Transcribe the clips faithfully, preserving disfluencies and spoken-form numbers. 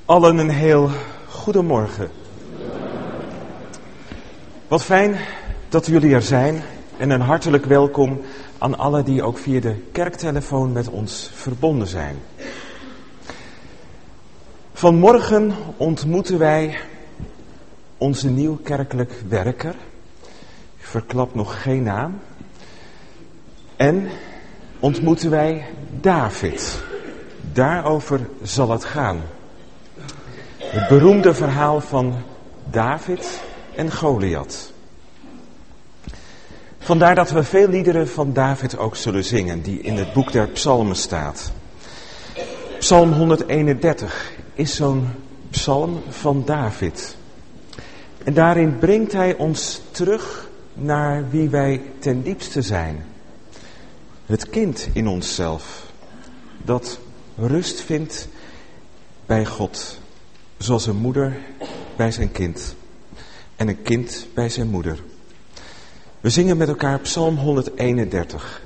Allen een heel goedemorgen. Wat fijn dat jullie er zijn en een hartelijk welkom aan allen die ook via de kerktelefoon met ons verbonden zijn. Vanmorgen ontmoeten wij onze nieuw kerkelijk werker. Ik verklap nog geen naam. En ontmoeten wij David. Daarover zal het gaan. Het beroemde verhaal van David en Goliath. Vandaar dat we veel liederen van David ook zullen zingen, die in het boek der psalmen staat. Psalm honderdeenendertig is zo'n psalm van David. En daarin brengt hij ons terug naar wie wij ten diepste zijn. Het kind in onszelf, dat rust vindt bij God. Zoals een moeder bij zijn kind en een kind bij zijn moeder. We zingen met elkaar Psalm honderdeenendertig.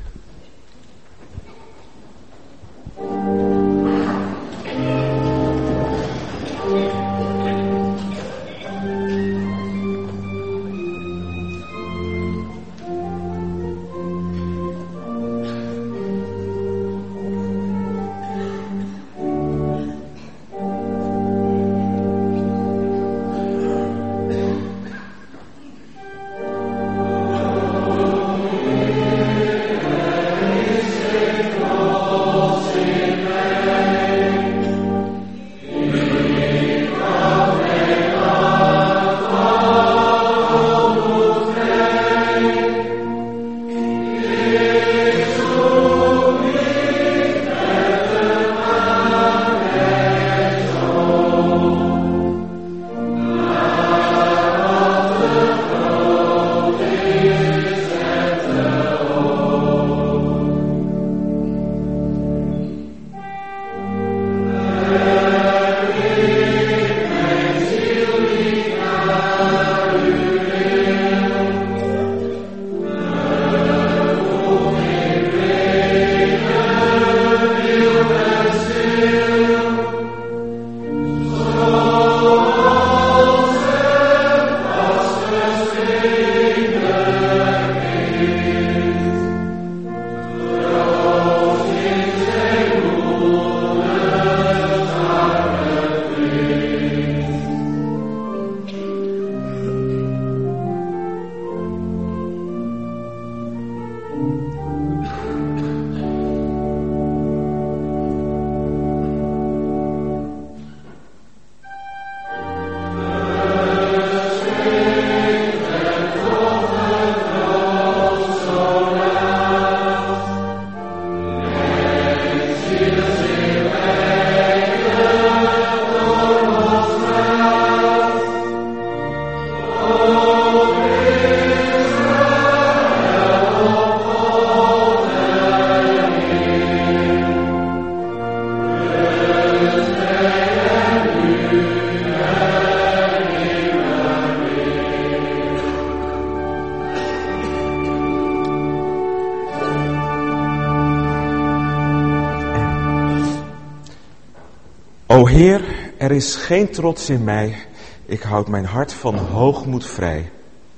O Heer, er is geen trots in mij, ik houd mijn hart van hoogmoed vrij.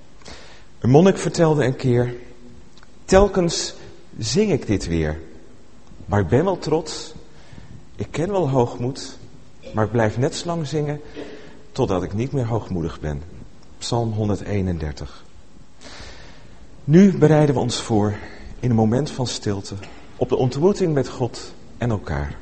Een monnik vertelde een keer, telkens zing ik dit weer, maar ik ben wel trots, ik ken wel hoogmoed, maar ik blijf net zo lang zingen totdat ik niet meer hoogmoedig ben. Psalm honderdeenendertig. Nu bereiden we ons voor in een moment van stilte op de ontmoeting met God en elkaar.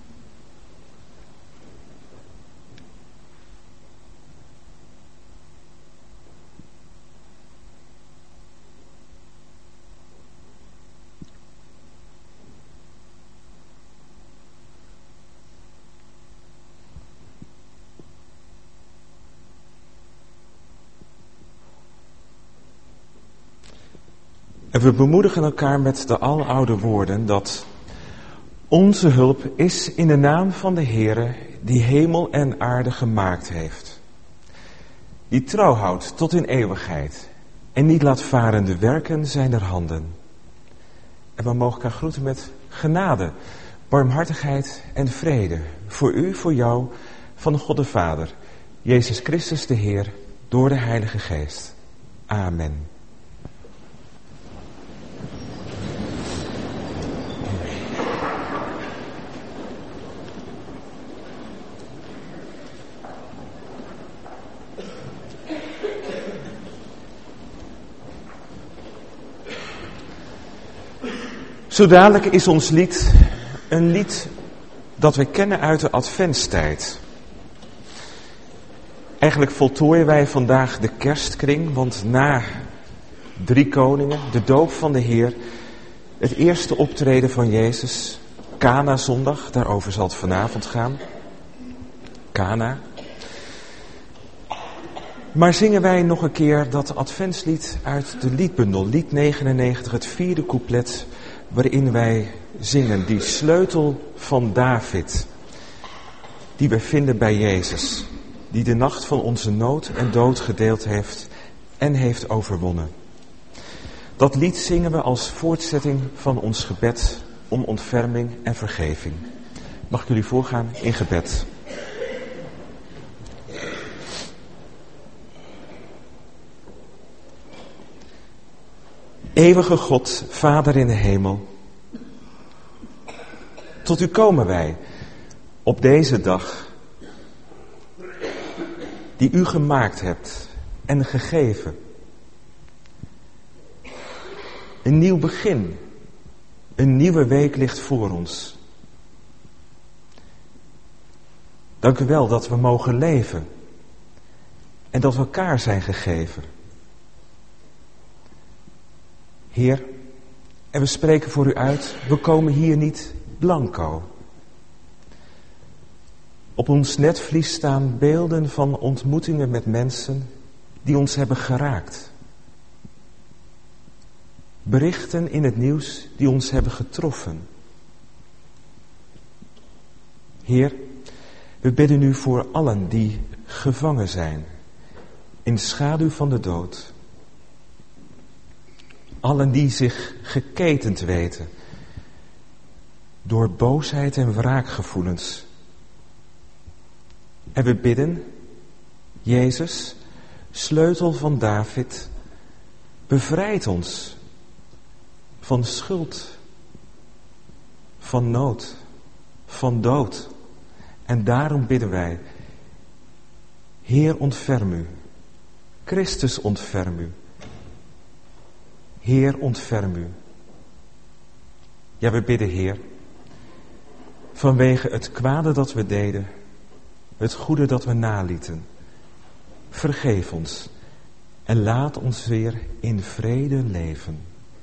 En we bemoedigen elkaar met de aloude woorden dat onze hulp is in de naam van de Heere die hemel en aarde gemaakt heeft. Die trouw houdt tot in eeuwigheid en niet laat varen de werken zijner handen. En we mogen elkaar groeten met genade, barmhartigheid en vrede voor u, voor jou, van God de Vader, Jezus Christus de Heer, door de Heilige Geest. Amen. Zo dadelijk is ons lied een lied dat we kennen uit de adventstijd. Eigenlijk voltooien wij vandaag de kerstkring, want na Drie Koningen, de doop van de Heer, het eerste optreden van Jezus, Cana zondag, daarover zal het vanavond gaan. Cana. Maar zingen wij nog een keer dat adventslied uit de liedbundel, lied negenennegentig, het vierde couplet, waarin wij zingen die sleutel van David, die wij vinden bij Jezus, die de nacht van onze nood en dood gedeeld heeft en heeft overwonnen. Dat lied zingen we als voortzetting van ons gebed om ontferming en vergeving. Mag ik jullie voorgaan in gebed? Eeuwige God, Vader in de hemel, tot u komen wij op deze dag die u gemaakt hebt en gegeven. Een nieuw begin, een nieuwe week ligt voor ons. Dank u wel dat we mogen leven en dat we elkaar zijn gegeven. Heer, en we spreken voor u uit, we komen hier niet blanco. Op ons netvlies staan beelden van ontmoetingen met mensen die ons hebben geraakt. Berichten in het nieuws die ons hebben getroffen. Heer, we bidden u voor allen die gevangen zijn in de schaduw van de dood. Allen die zich geketend weten door boosheid en wraakgevoelens. En we bidden, Jezus, sleutel van David, bevrijd ons van schuld, van nood, van dood. En daarom bidden wij, Heer, ontferm u. Christus, ontferm u. Heer, ontferm u. Ja, we bidden, Heer, vanwege het kwade dat we deden, het goede dat we nalieten. Vergeef ons en laat ons weer in vrede leven.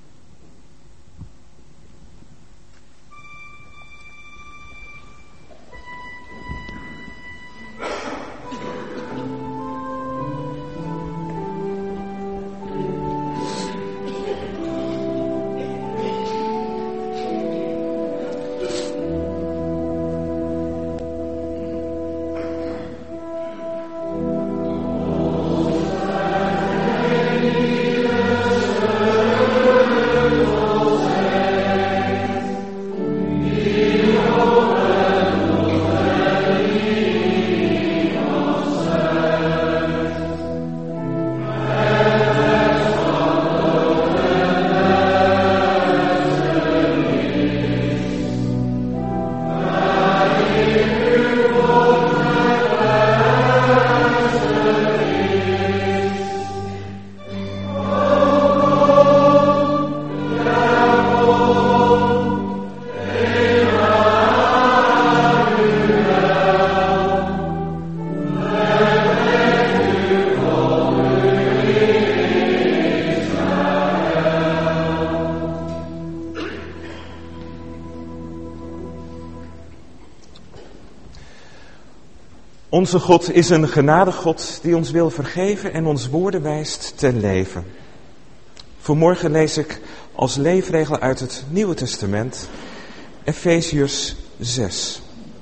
Onze God is een genadegod die ons wil vergeven en ons woorden wijst ten leven. Vanmorgen lees ik als leefregel uit het Nieuwe Testament Efeziërs zes.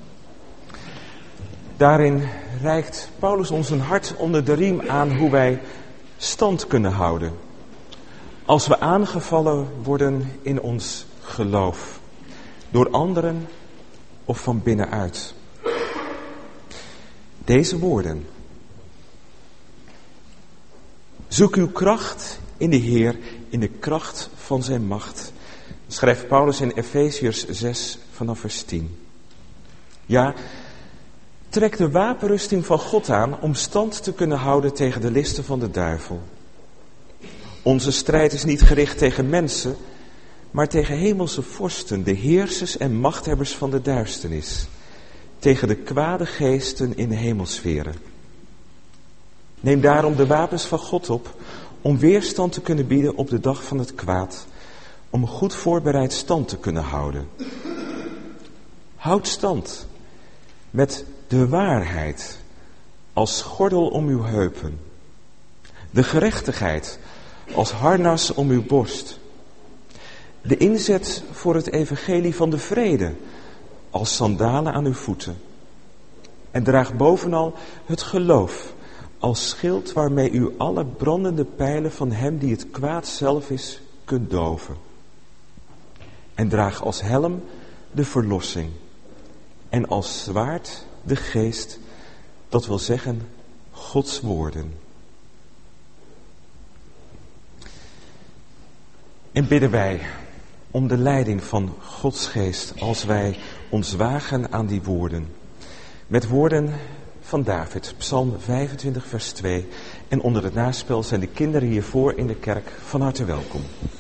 Daarin reikt Paulus ons een hart onder de riem aan hoe wij stand kunnen houden als we aangevallen worden in ons geloof, door anderen of van binnenuit. deze woorden. Zoek uw kracht in de Heer, in de kracht van zijn macht. Schrijft Paulus in Efeziërs zes vanaf vers tien. Ja, trek de wapenrusting van God aan om stand te kunnen houden tegen de listen van de duivel. Onze strijd is niet gericht tegen mensen, maar tegen hemelse vorsten, de heersers en machthebbers van de duisternis. Tegen de kwade geesten in de hemelsferen. Neem daarom de wapens van God op om weerstand te kunnen bieden op de dag van het kwaad. Om goed voorbereid stand te kunnen houden. Houd stand met de waarheid als gordel om uw heupen. De gerechtigheid als harnas om uw borst. De inzet voor het evangelie van de vrede als sandalen aan uw voeten. En draag bovenal het geloof als schild waarmee u alle brandende pijlen van hem die het kwaad zelf is kunt doven. En draag als helm de verlossing en als zwaard de geest, dat wil zeggen Gods woorden. En bidden wij om de leiding van Gods geest als wij ons wagen aan die woorden. Met woorden van David, Psalm vijfentwintig vers twee. En onder het naspel zijn de kinderen hiervoor in de kerk van harte welkom.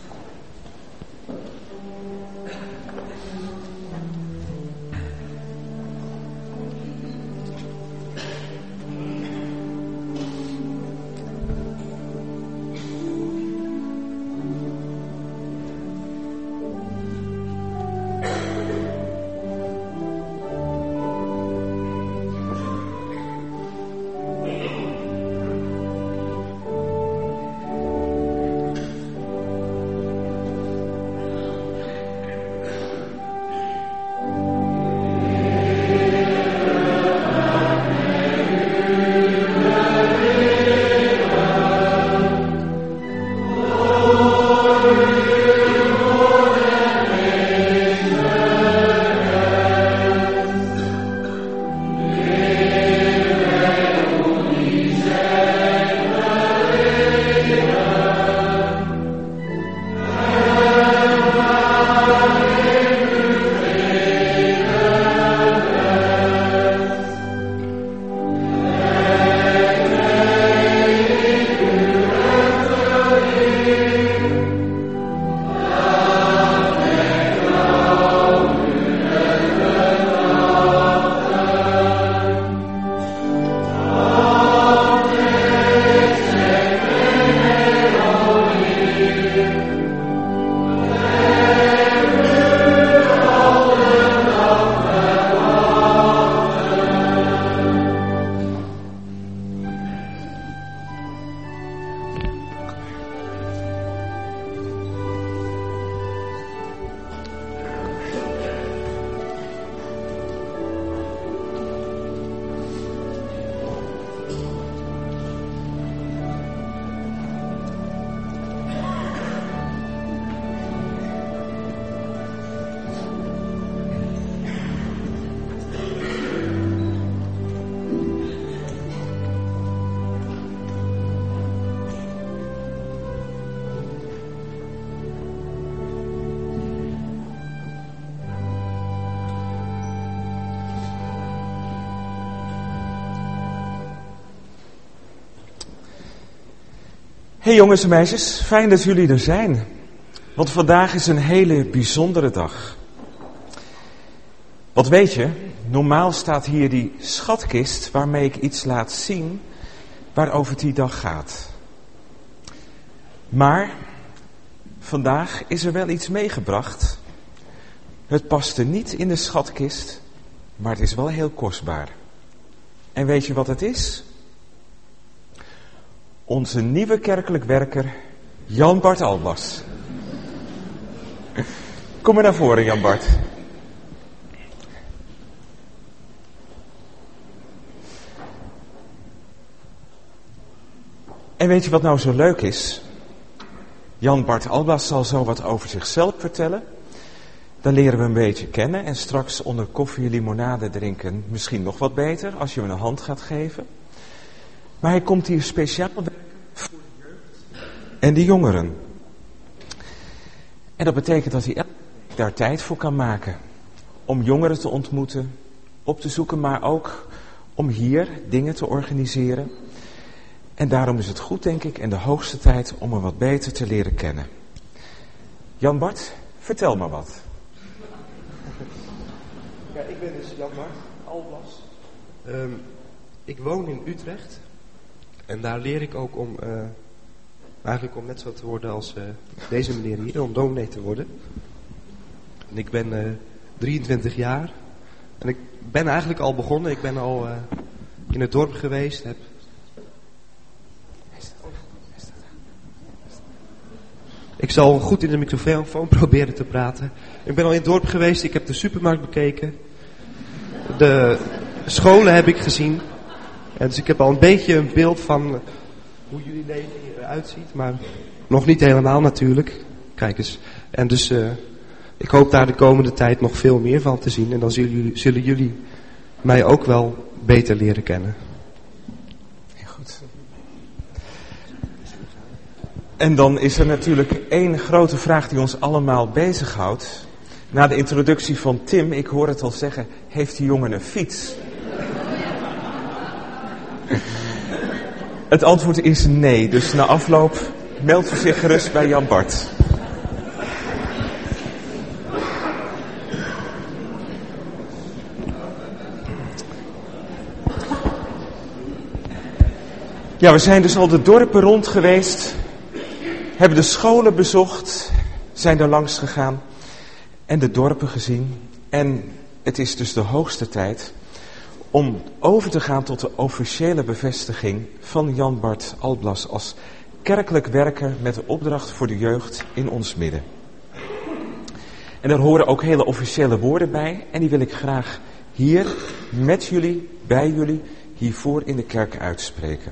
Hey jongens en meisjes, fijn dat jullie er zijn. Want vandaag is een hele bijzondere dag. Wat weet je, normaal staat hier die schatkist waarmee ik iets laat zien waarover die dag gaat. Maar vandaag is er wel iets meegebracht. Het paste niet in de schatkist, maar het is wel heel kostbaar. En weet je wat het is? Onze nieuwe kerkelijk werker, Jan Bart Alblas. Kom maar naar voren, Jan Bart. En weet je wat nou zo leuk is? Jan Bart Alblas zal zo wat over zichzelf vertellen. Dan leren we een beetje kennen en straks onder koffie en limonade drinken misschien nog wat beter als je hem een hand gaat geven. Maar hij komt hier speciaal werken voor de jeugd en de jongeren. En dat betekent dat hij elke week daar tijd voor kan maken. Om jongeren te ontmoeten, op te zoeken, maar ook om hier dingen te organiseren. En daarom is het goed, denk ik, en de hoogste tijd om hem wat beter te leren kennen. Jan Bart, vertel maar wat. Ja, ik ben dus Jan Bart Alblas. Um, ik woon in Utrecht. En daar leer ik ook om, uh, eigenlijk om net zo te worden als uh, deze meneer hier, om dominee te worden. En ik ben uh, drieëntwintig jaar. En ik ben eigenlijk al begonnen. Ik ben al uh, in het dorp geweest. Heb... Ik zal goed in de microfoon proberen te praten. Ik ben al in het dorp geweest. Ik heb de supermarkt bekeken. De scholen heb ik gezien. En dus ik heb al een beetje een beeld van hoe jullie leven eruit ziet. Maar nog niet helemaal natuurlijk. Kijk eens. En dus uh, ik hoop daar de komende tijd nog veel meer van te zien. En dan zullen jullie, zullen jullie mij ook wel beter leren kennen. Heel goed. En dan is er natuurlijk één grote vraag die ons allemaal bezighoudt. Na de introductie van Tim, ik hoor het al zeggen, heeft die jongen een fiets? Het antwoord is nee, dus na afloop meldt u zich gerust bij Jan Bart. Ja, we zijn dus al de dorpen rond geweest, hebben de scholen bezocht, zijn er langs gegaan en de dorpen gezien. En het is dus de hoogste tijd om over te gaan tot de officiële bevestiging van Jan Bart Alblas als kerkelijk werker met de opdracht voor de jeugd in ons midden. En daar horen ook hele officiële woorden bij en die wil ik graag hier met jullie, bij jullie, hiervoor in de kerk uitspreken.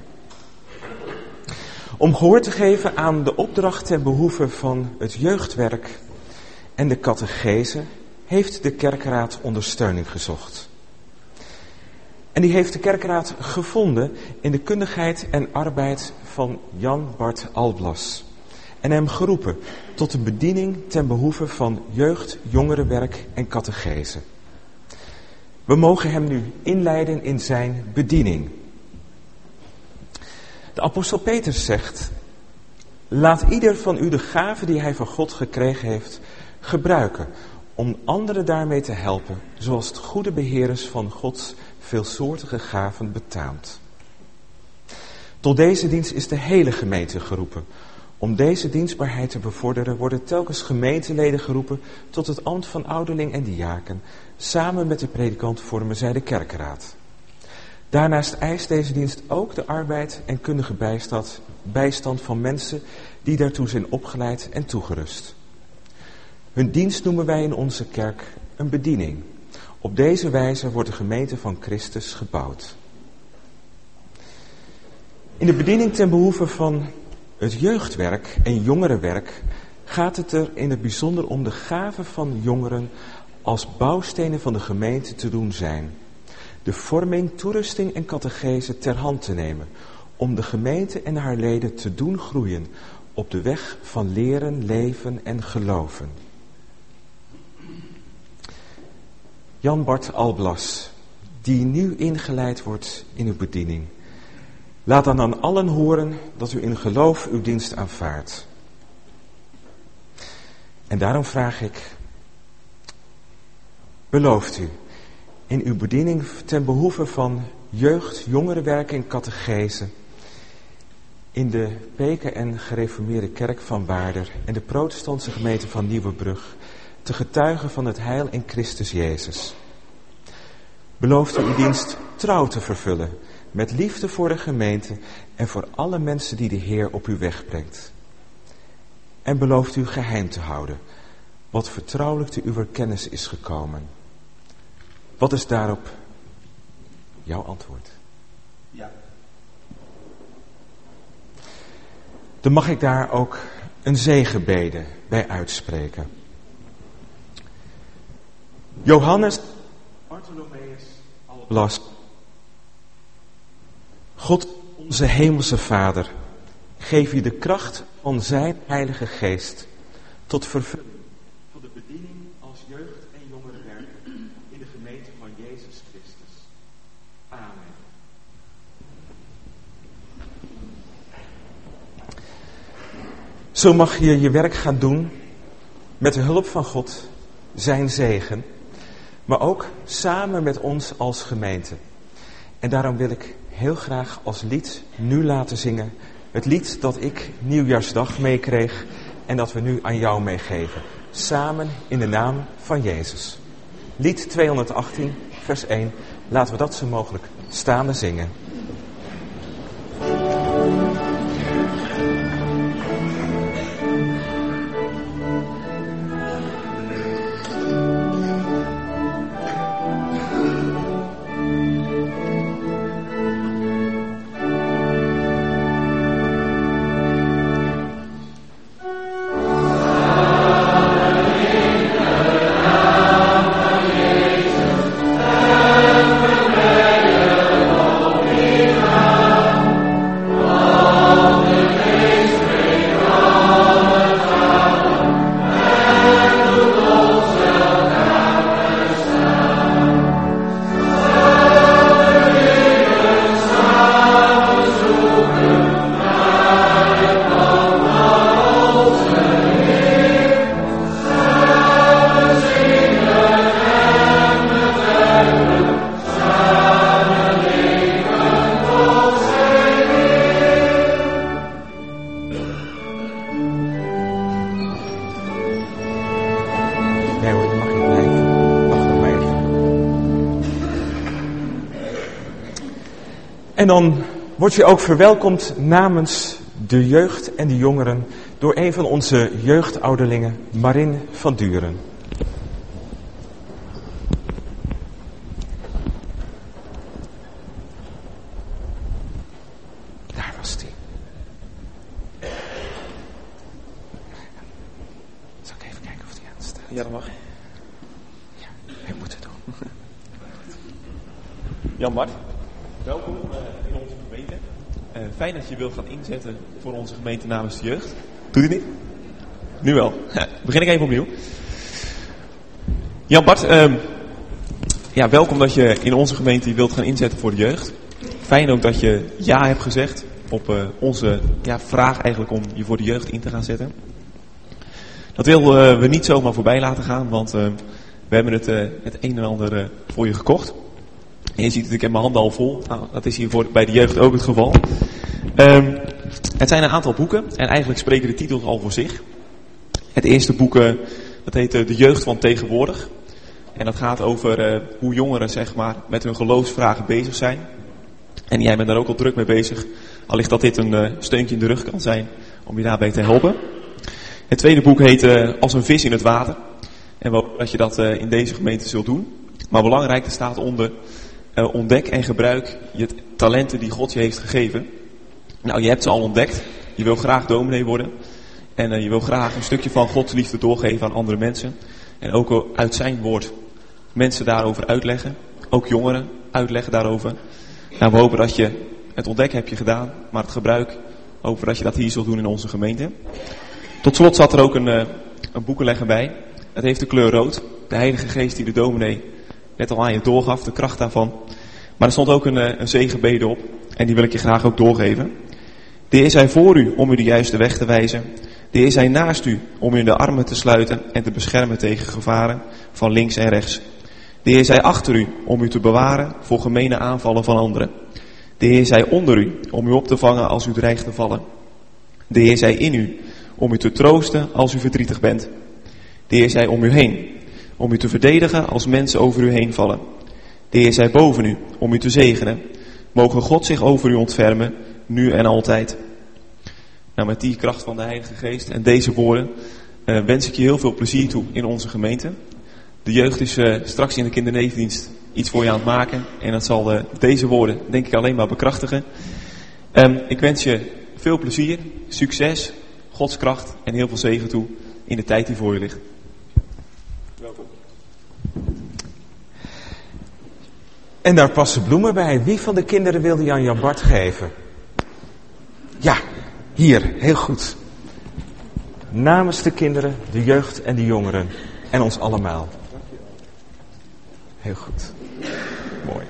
Om gehoor te geven aan de opdracht ten behoeve van het jeugdwerk en de catechese heeft de kerkraad ondersteuning gezocht. En die heeft de kerkraad gevonden in de kundigheid en arbeid van Jan Bart Alblas. En hem geroepen tot een bediening ten behoeve van jeugd, jongerenwerk en catechese. We mogen hem nu inleiden in zijn bediening. De apostel Petrus zegt: laat ieder van u de gave die hij van God gekregen heeft gebruiken om anderen daarmee te helpen, zoals het goede beheerders van Gods veelsoortige gaven betaamt. Tot deze dienst is de hele gemeente geroepen. Om deze dienstbaarheid te bevorderen worden telkens gemeenteleden geroepen tot het ambt van ouderling en diaken. Samen met de predikant vormen zij de kerkenraad. Daarnaast eist deze dienst ook de arbeid en kundige bijstand, bijstand van mensen die daartoe zijn opgeleid en toegerust. Hun dienst noemen wij in onze kerk een bediening. Op deze wijze wordt de gemeente van Christus gebouwd. In de bediening ten behoeve van het jeugdwerk en jongerenwerk gaat het er in het bijzonder om de gaven van jongeren als bouwstenen van de gemeente te doen zijn. De vorming, toerusting en catechese ter hand te nemen om de gemeente en haar leden te doen groeien op de weg van leren, leven en geloven. Jan Bart Alblas, die nu ingeleid wordt in uw bediening. Laat dan aan allen horen dat u in geloof uw dienst aanvaardt. En daarom vraag ik, belooft u in uw bediening ten behoeve van jeugd, jongerenwerk en catechese in de P K N Gereformeerde Kerk van Waarder en de protestantse gemeente van Nieuwebrug te getuigen van het heil in Christus Jezus. Belooft u uw dienst trouw te vervullen met liefde voor de gemeente en voor alle mensen die de Heer op uw weg brengt. En belooft u geheim te houden wat vertrouwelijk te uw kennis is gekomen. Wat is daarop jouw antwoord? Ja. Dan mag ik daar ook een zegenbede bij uitspreken. Johannes, Bartholomeus, Blas. God, onze hemelse Vader, geef u de kracht van zijn Heilige Geest tot vervulling van de bediening als jeugd- en jongerenwerker in de gemeente van Jezus Christus. Amen. Zo mag je je werk gaan doen met de hulp van God, zijn zegen, maar ook samen met ons als gemeente. En daarom wil ik heel graag als lied nu laten zingen het lied dat ik nieuwjaarsdag meekreeg en dat we nu aan jou meegeven. Samen in de naam van Jezus. Lied tweehonderdachttien, vers één. Laten we dat zo mogelijk staande zingen. En dan word je ook verwelkomd namens de jeugd en de jongeren door een van onze jeugdouderlingen, Marin van Duren. Daar was die. Zal ik even kijken of die aan staat? Ja, dat mag. Ja, hij moet het doen. Jan Bart, welkom uh, in onze gemeente. Uh, fijn dat je wilt gaan inzetten voor onze gemeente namens de jeugd. Doe je het niet? Nu wel. Begin ik even opnieuw. Jan Bart, uh, ja, welkom dat je in onze gemeente wilt gaan inzetten voor de jeugd. Fijn ook dat je ja hebt gezegd op uh, onze ja, vraag eigenlijk om je voor de jeugd in te gaan zetten. Dat willen uh, we niet zomaar voorbij laten gaan, want uh, we hebben het, uh, het een en ander uh, voor je gekocht. En je ziet het, ik heb mijn handen al vol. Nou, dat is hier voor, bij de jeugd ook het geval. Um, het zijn een aantal boeken en eigenlijk spreken de titels al voor zich. Het eerste boek, uh, dat heet uh, De Jeugd van Tegenwoordig. En dat gaat over uh, hoe jongeren zeg maar, met hun geloofsvragen bezig zijn. En jij bent daar ook al druk mee bezig. Allicht dat dit een uh, steuntje in de rug kan zijn om je daarbij te helpen. Het tweede boek heet uh, Als een vis in het water. En we hopen dat je dat uh, in deze gemeente zult doen. Maar belangrijk, er staat onder... Uh, ontdek en gebruik je talenten die God je heeft gegeven. Nou, je hebt ze al ontdekt. Je wil graag dominee worden. En uh, je wil graag een stukje van Gods liefde doorgeven aan andere mensen. En ook uit zijn woord mensen daarover uitleggen. Ook jongeren uitleggen daarover. Nou, we hopen dat je het ontdekken heb je gedaan. Maar het gebruik, hopen dat je dat hier zult doen in onze gemeente. Tot slot zat er ook een, uh, een boekenlegger bij. Het heeft de kleur rood. De Heilige Geest die de dominee net al aan je doorgaf, de kracht daarvan. Maar er stond ook een, een zegenbede op. En die wil ik je graag ook doorgeven. De Heer zij voor u om u de juiste weg te wijzen. De Heer zij naast u om u in de armen te sluiten en te beschermen tegen gevaren van links en rechts. De Heer zij achter u om u te bewaren voor gemene aanvallen van anderen. De Heer zij onder u om u op te vangen als u dreigt te vallen. De Heer zij in u om u te troosten als u verdrietig bent. De Heer zij om u heen om u te verdedigen als mensen over u heen vallen. De Heer zij boven u, om u te zegenen. Mogen God zich over u ontfermen, nu en altijd. Nou, met die kracht van de Heilige Geest en deze woorden uh, wens ik je heel veel plezier toe in onze gemeente. De jeugd is uh, straks in de kindernevendienst iets voor je aan het maken. En dat zal uh, deze woorden, denk ik, alleen maar bekrachtigen. Um, ik wens je veel plezier, succes, Gods kracht en heel veel zegen toe in de tijd die voor je ligt. Welkom. En daar passen bloemen bij. Wie van de kinderen wil die aan Jan Bart geven? Ja, hier, heel goed. Namens de kinderen, de jeugd en de jongeren. En ons allemaal. Heel goed. Mooi.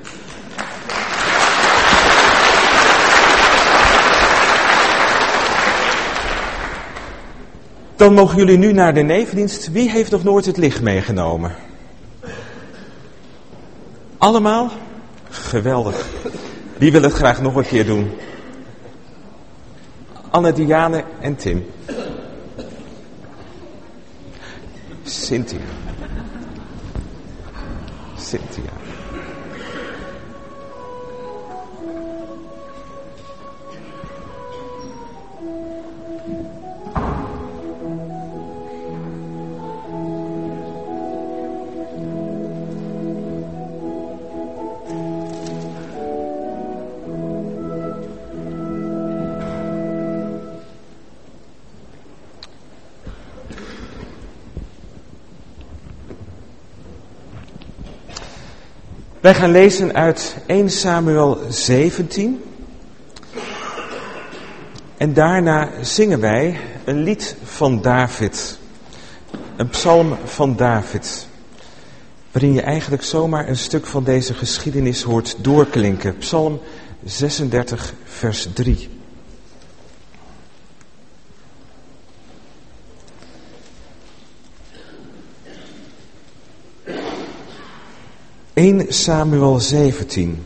Dan mogen jullie nu naar de nevendienst. Wie heeft nog nooit het licht meegenomen? Allemaal? Geweldig. Wie wil het graag nog een keer doen? Anne, Diane en Tim. Cynthia. Cynthia. Wij gaan lezen uit eerste Samuel zeventien. En daarna zingen wij een lied van David. Een psalm van David. Waarin je eigenlijk zomaar een stuk van deze geschiedenis hoort doorklinken. Psalm zesendertig vers drie. eerste Samuel zeventien.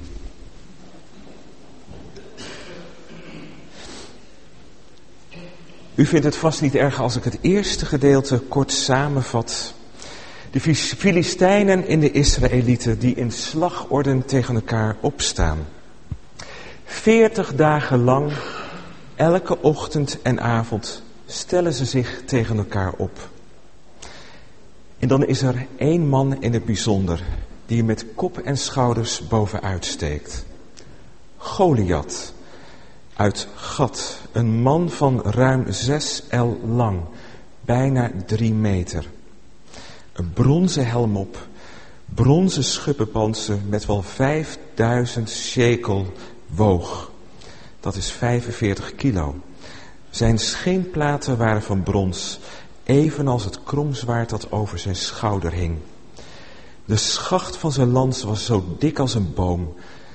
U vindt het vast niet erg als ik het eerste gedeelte kort samenvat. De Filistijnen en de Israëlieten die in slagorde tegen elkaar opstaan. Veertig dagen lang, elke ochtend en avond, stellen ze zich tegen elkaar op. En dan is er één man in het bijzonder die met kop en schouders bovenuit steekt. Goliath uit Gat, een man van ruim zes el lang, bijna drie meter. Een bronzen helm op, bronzen schubbenpanzer met wel vijfduizend shekel woog. Dat is vijfenveertig kilo. Zijn scheenplaten waren van brons, evenals het kromzwaard dat over zijn schouder hing. De schacht van zijn lans was zo dik als een boom.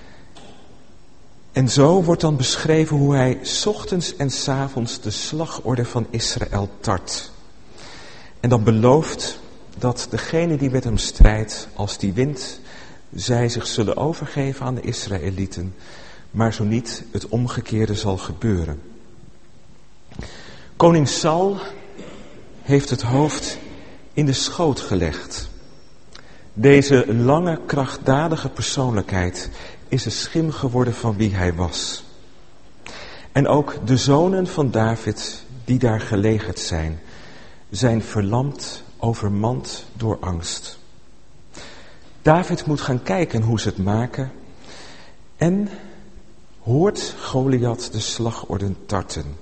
En zo wordt dan beschreven hoe hij 's ochtends en 's avonds de slagorde van Israël tart. En dan belooft dat degene die met hem strijdt, als die wint, zij zich zullen overgeven aan de Israëlieten, maar zo niet, het omgekeerde zal gebeuren. Koning Saul heeft het hoofd in de schoot gelegd. Deze lange, krachtdadige persoonlijkheid is de schim geworden van wie hij was. En ook de zonen van David, die daar gelegerd zijn, zijn verlamd, overmand door angst. David moet gaan kijken hoe ze het maken en hoort Goliath de slagorden tarten.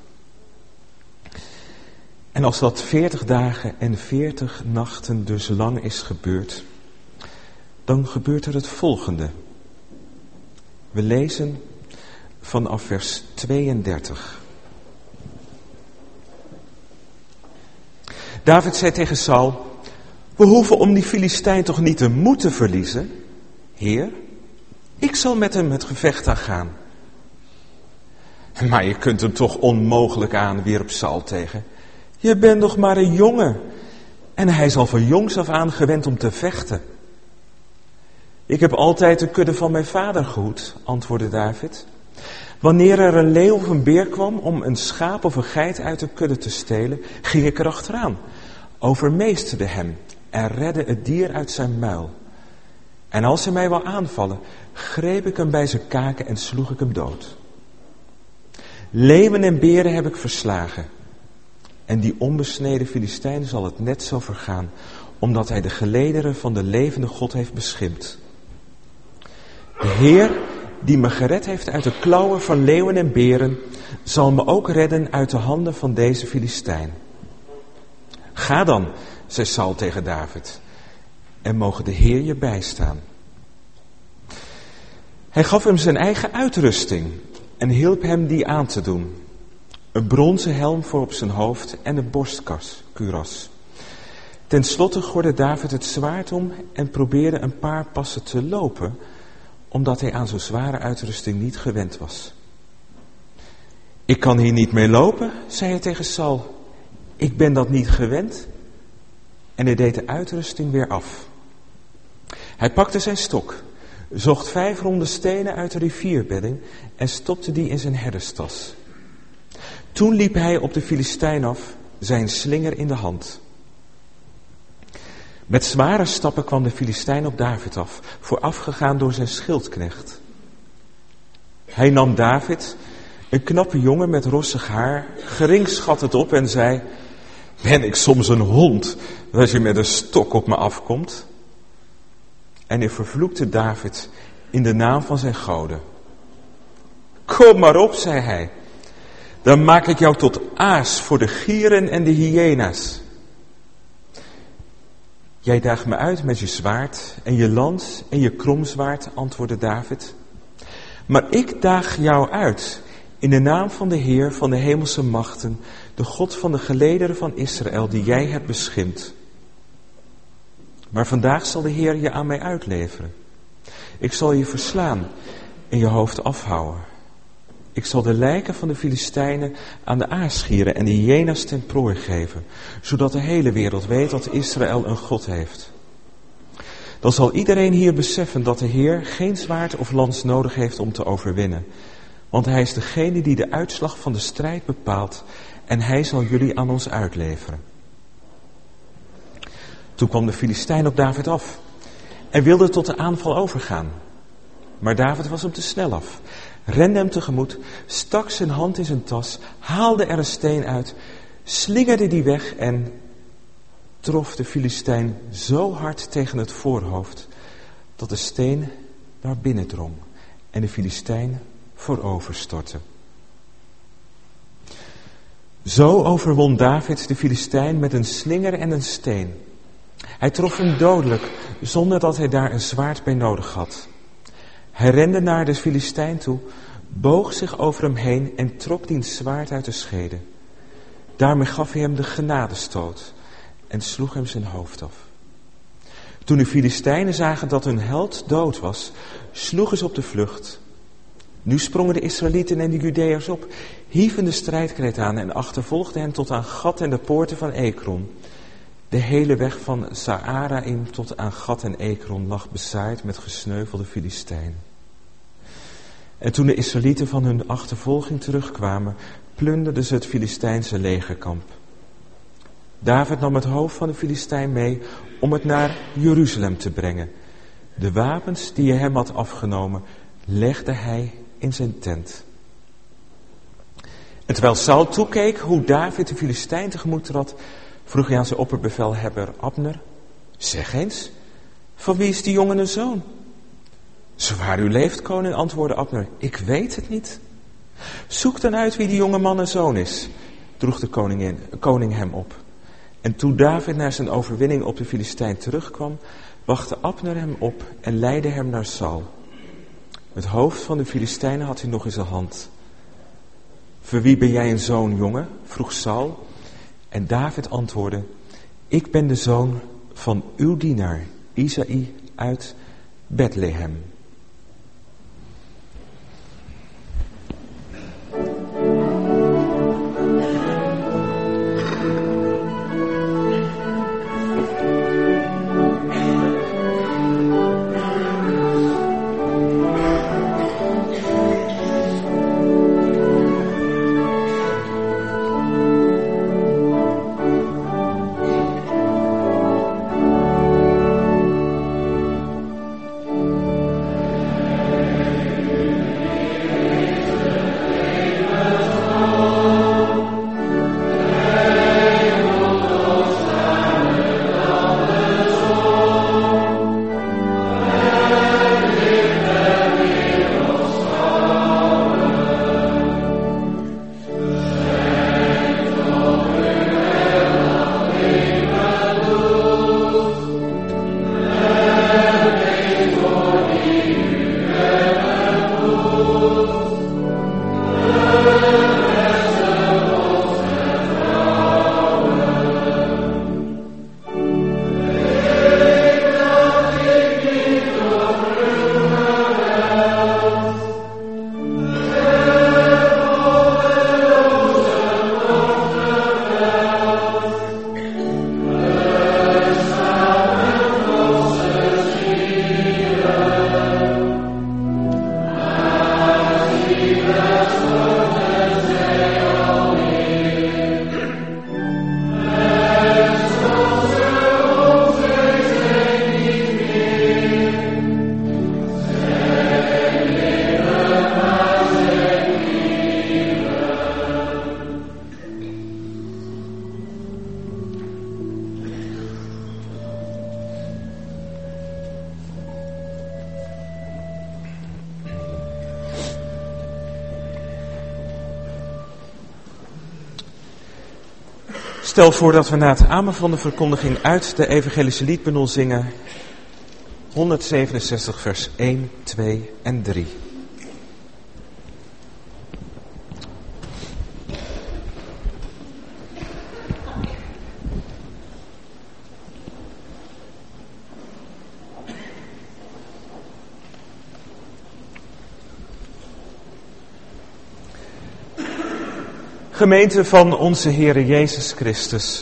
En als dat veertig dagen en veertig nachten dus lang is gebeurd, dan gebeurt er het volgende. We lezen vanaf vers tweeëndertig. David zei tegen Saul: we hoeven om die Filistijn toch niet de moed te verliezen? Heer, ik zal met hem het gevecht aangaan. Maar je kunt hem toch onmogelijk aan, wierp Saul tegen. Je bent nog maar een jongen. En hij is al van jongs af aan gewend om te vechten. Ik heb altijd de kudde van mijn vader gehoed, antwoordde David. Wanneer er een leeuw of een beer kwam om een schaap of een geit uit de kudde te stelen, ging ik er achteraan, overmeesterde hem en redde het dier uit zijn muil. En als hij mij wou aanvallen, greep ik hem bij zijn kaken en sloeg ik hem dood. Leeuwen en beren heb ik verslagen. En die onbesneden Filistijn zal het net zo vergaan, omdat hij de gelederen van de levende God heeft beschimpt. De Heer, die me gered heeft uit de klauwen van leeuwen en beren, zal me ook redden uit de handen van deze Filistijn. Ga dan, zei Saul tegen David, en mogen de Heer je bijstaan. Hij gaf hem zijn eigen uitrusting en hielp hem die aan te doen. Een bronzen helm voor op zijn hoofd en een borstkuras. Ten slotte gordde David het zwaard om en probeerde een paar passen te lopen, omdat hij aan zo'n zware uitrusting niet gewend was. Ik kan hier niet mee lopen, zei hij tegen Saul. Ik ben dat niet gewend. En hij deed de uitrusting weer af. Hij pakte zijn stok, zocht vijf ronde stenen uit de rivierbedding en stopte die in zijn herderstas. Toen liep hij op de Filistijn af, zijn slinger in de hand. Met zware stappen kwam de Filistijn op David af, voorafgegaan door zijn schildknecht. Hij nam David, een knappe jongen met rossig haar, geringschattend op en zei: ben ik soms een hond, dat je met een stok op me afkomt? En hij vervloekte David in de naam van zijn goden. Kom maar op, zei hij, dan maak ik jou tot aas voor de gieren en de hyena's. Jij daagt me uit met je zwaard en je lans en je kromzwaard, antwoordde David. Maar ik daag jou uit in de naam van de Heer van de hemelse machten, de God van de gelederen van Israël, die jij hebt beschimd. Maar vandaag zal de Heer je aan mij uitleveren. Ik zal je verslaan en je hoofd afhouden. Ik zal de lijken van de Filistijnen aan de aasgieren en de hyena's ten prooi geven, zodat de hele wereld weet dat Israël een God heeft. Dan zal iedereen hier beseffen dat de Heer geen zwaard of lans nodig heeft om te overwinnen. Want hij is degene die de uitslag van de strijd bepaalt en hij zal jullie aan ons uitleveren. Toen kwam de Filistijn op David af en wilde tot de aanval overgaan. Maar David was hem te snel af, rende hem tegemoet, stak zijn hand in zijn tas, haalde er een steen uit, slingerde die weg en trof de Filistijn zo hard tegen het voorhoofd dat de steen naar binnen drong en de Filistijn voorover stortte. Zo overwon David de Filistijn met een slinger en een steen. Hij trof hem dodelijk, zonder dat hij daar een zwaard bij nodig had. Hij rende naar de Filistijn toe, boog zich over hem heen en trok diens zwaard uit de schede. Daarmee gaf hij hem de genadestoot en sloeg hem zijn hoofd af. Toen de Filistijnen zagen dat hun held dood was, sloegen ze op de vlucht. Nu sprongen de Israëlieten en de Judeërs op, hieven de strijdkreet aan en achtervolgden hen tot aan Gat en de poorten van Ekron. De hele weg van Saaraim tot aan Gat en Ekron lag bezaaid met gesneuvelde Filistijnen. En toen de Israëlieten van hun achtervolging terugkwamen, plunderden ze het Filistijnse legerkamp. David nam het hoofd van de Filistijn mee om het naar Jeruzalem te brengen. De wapens die hij hem had afgenomen, legde hij in zijn tent. En terwijl Saul toekeek hoe David de Filistijn tegemoet trad, vroeg hij aan zijn opperbevelhebber Abner: zeg eens, van wie is die jongen een zoon? Zwaar u leeft, koning, antwoordde Abner, ik weet het niet. Zoek dan uit wie die jonge man een zoon is, droeg de koningin, koning hem op. En toen David naar zijn overwinning op de Filistijn terugkwam, wachtte Abner hem op en leidde hem naar Saul. Het hoofd van de Filistijnen had hij nog in zijn hand. Voor wie ben jij een zoon, jongen? Vroeg Saul. En David antwoordde: ik ben de zoon van uw dienaar, Isaï uit Bethlehem. Stel voor dat we na het amen van de verkondiging uit de evangelische liedbundel zingen honderdzevenenzestig vers één, twee en drie. Gemeente van onze Heere Jezus Christus.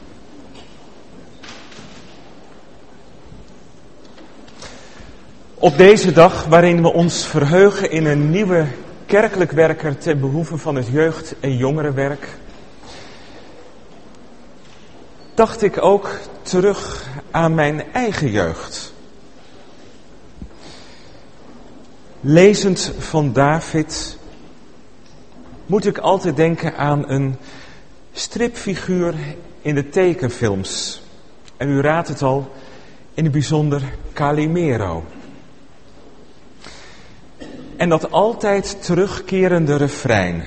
Op deze dag waarin we ons verheugen in een nieuwe kerkelijk werker ten behoeve van het jeugd- en jongerenwerk, dacht ik ook terug aan mijn eigen jeugd. Lezend van David moet ik altijd denken aan een stripfiguur in de tekenfilms. En u raadt het al, in het bijzonder Calimero. En dat altijd terugkerende refrein.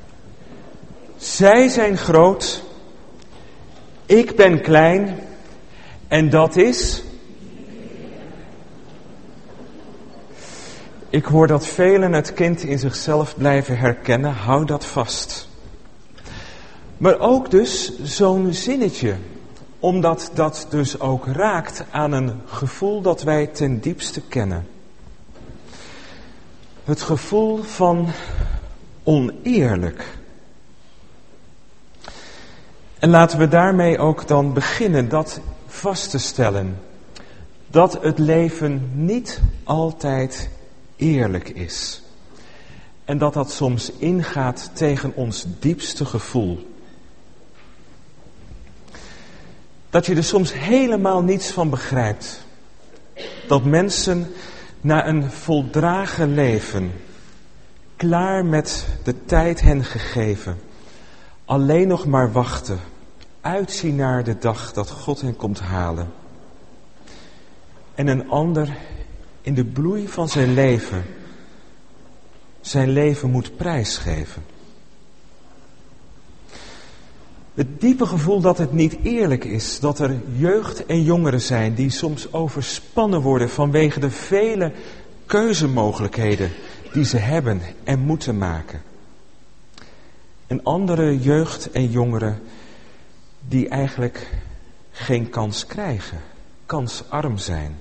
Zij zijn groot, ik ben klein en dat is... Ik hoor dat velen het kind in zichzelf blijven herkennen, hou dat vast. Maar ook dus zo'n zinnetje, omdat dat dus ook raakt aan een gevoel dat wij ten diepste kennen. Het gevoel van oneerlijk. En laten we daarmee ook dan beginnen dat vast te stellen. Dat het leven niet altijd eerlijk is. En dat dat soms ingaat tegen ons diepste gevoel. Dat je er soms helemaal niets van begrijpt. Dat mensen na een voldragen leven, klaar met de tijd hen gegeven, alleen nog maar wachten, uitzien naar de dag dat God hen komt halen. En een ander in de bloei van zijn leven, zijn leven moet prijsgeven. Het diepe gevoel dat het niet eerlijk is, dat er jeugd en jongeren zijn die soms overspannen worden vanwege de vele keuzemogelijkheden die ze hebben en moeten maken. En andere jeugd en jongeren die eigenlijk geen kans krijgen, kansarm zijn.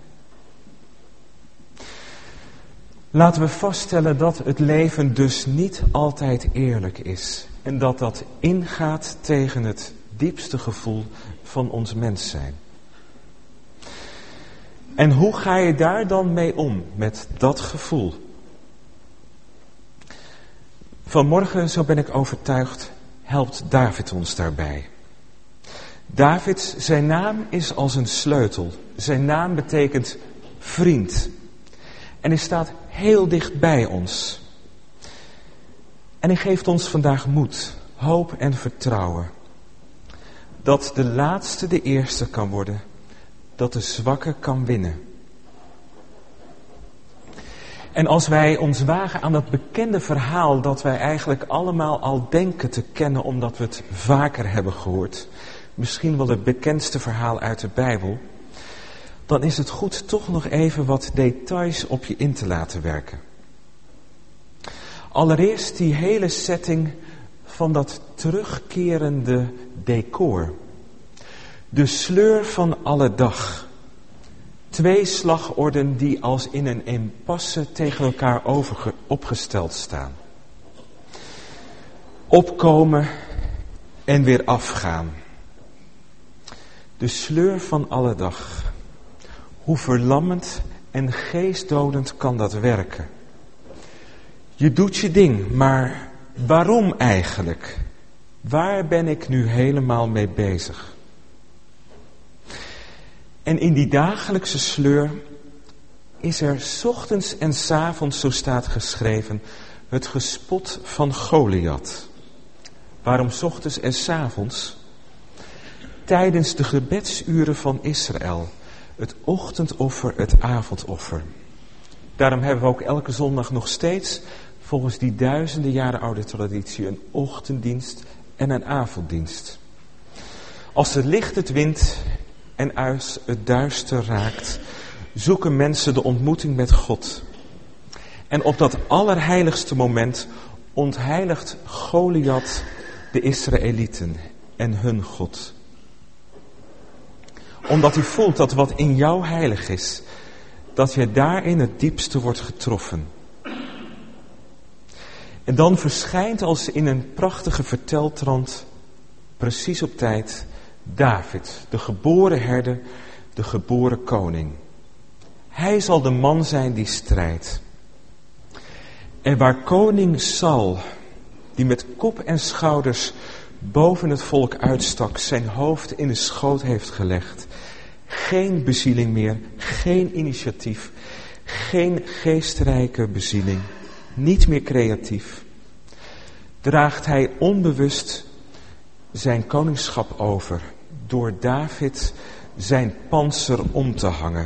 Laten we vaststellen dat het leven dus niet altijd eerlijk is. En dat dat ingaat tegen het diepste gevoel van ons mens zijn. En hoe ga je daar dan mee om, met dat gevoel? Vanmorgen, zo ben ik overtuigd, helpt David ons daarbij. David, zijn naam is als een sleutel. Zijn naam betekent vriend. En hij staat heel dicht bij ons. En hij geeft ons vandaag moed, hoop en vertrouwen. Dat de laatste de eerste kan worden. Dat de zwakke kan winnen. En als wij ons wagen aan dat bekende verhaal dat wij eigenlijk allemaal al denken te kennen omdat we het vaker hebben gehoord. Misschien wel het bekendste verhaal uit de Bijbel. Dan is het goed toch nog even wat details op je in te laten werken. Allereerst die hele setting van dat terugkerende decor. De sleur van alle dag. Twee slagorden die als in een impasse tegen elkaar overge- opgesteld staan. Opkomen en weer afgaan. De sleur van alle dag. Hoe verlammend en geestdodend kan dat werken? Je doet je ding, maar waarom eigenlijk? Waar ben ik nu helemaal mee bezig? En in die dagelijkse sleur is er 's ochtends en 's avonds, zo staat geschreven, het gespot van Goliath. Waarom 's ochtends en 's avonds? Tijdens de gebedsuren van Israël. Het ochtendoffer, het avondoffer. Daarom hebben we ook elke zondag nog steeds, volgens die duizenden jaren oude traditie, een ochtenddienst en een avonddienst. Als het licht het wint en als het duister raakt, zoeken mensen de ontmoeting met God. En op dat allerheiligste moment ontheiligt Goliath de Israëlieten en hun God. Omdat hij voelt dat wat in jou heilig is, dat je daarin het diepste wordt getroffen. En dan verschijnt als in een prachtige verteltrand, precies op tijd, David, de geboren herder, de geboren koning. Hij zal de man zijn die strijdt. En waar koning Saul, die met kop en schouders boven het volk uitstak, zijn hoofd in de schoot heeft gelegd. Geen bezieling meer, geen initiatief, geen geestrijke bezieling, niet meer creatief. Draagt hij onbewust zijn koningschap over, door David zijn pantser om te hangen.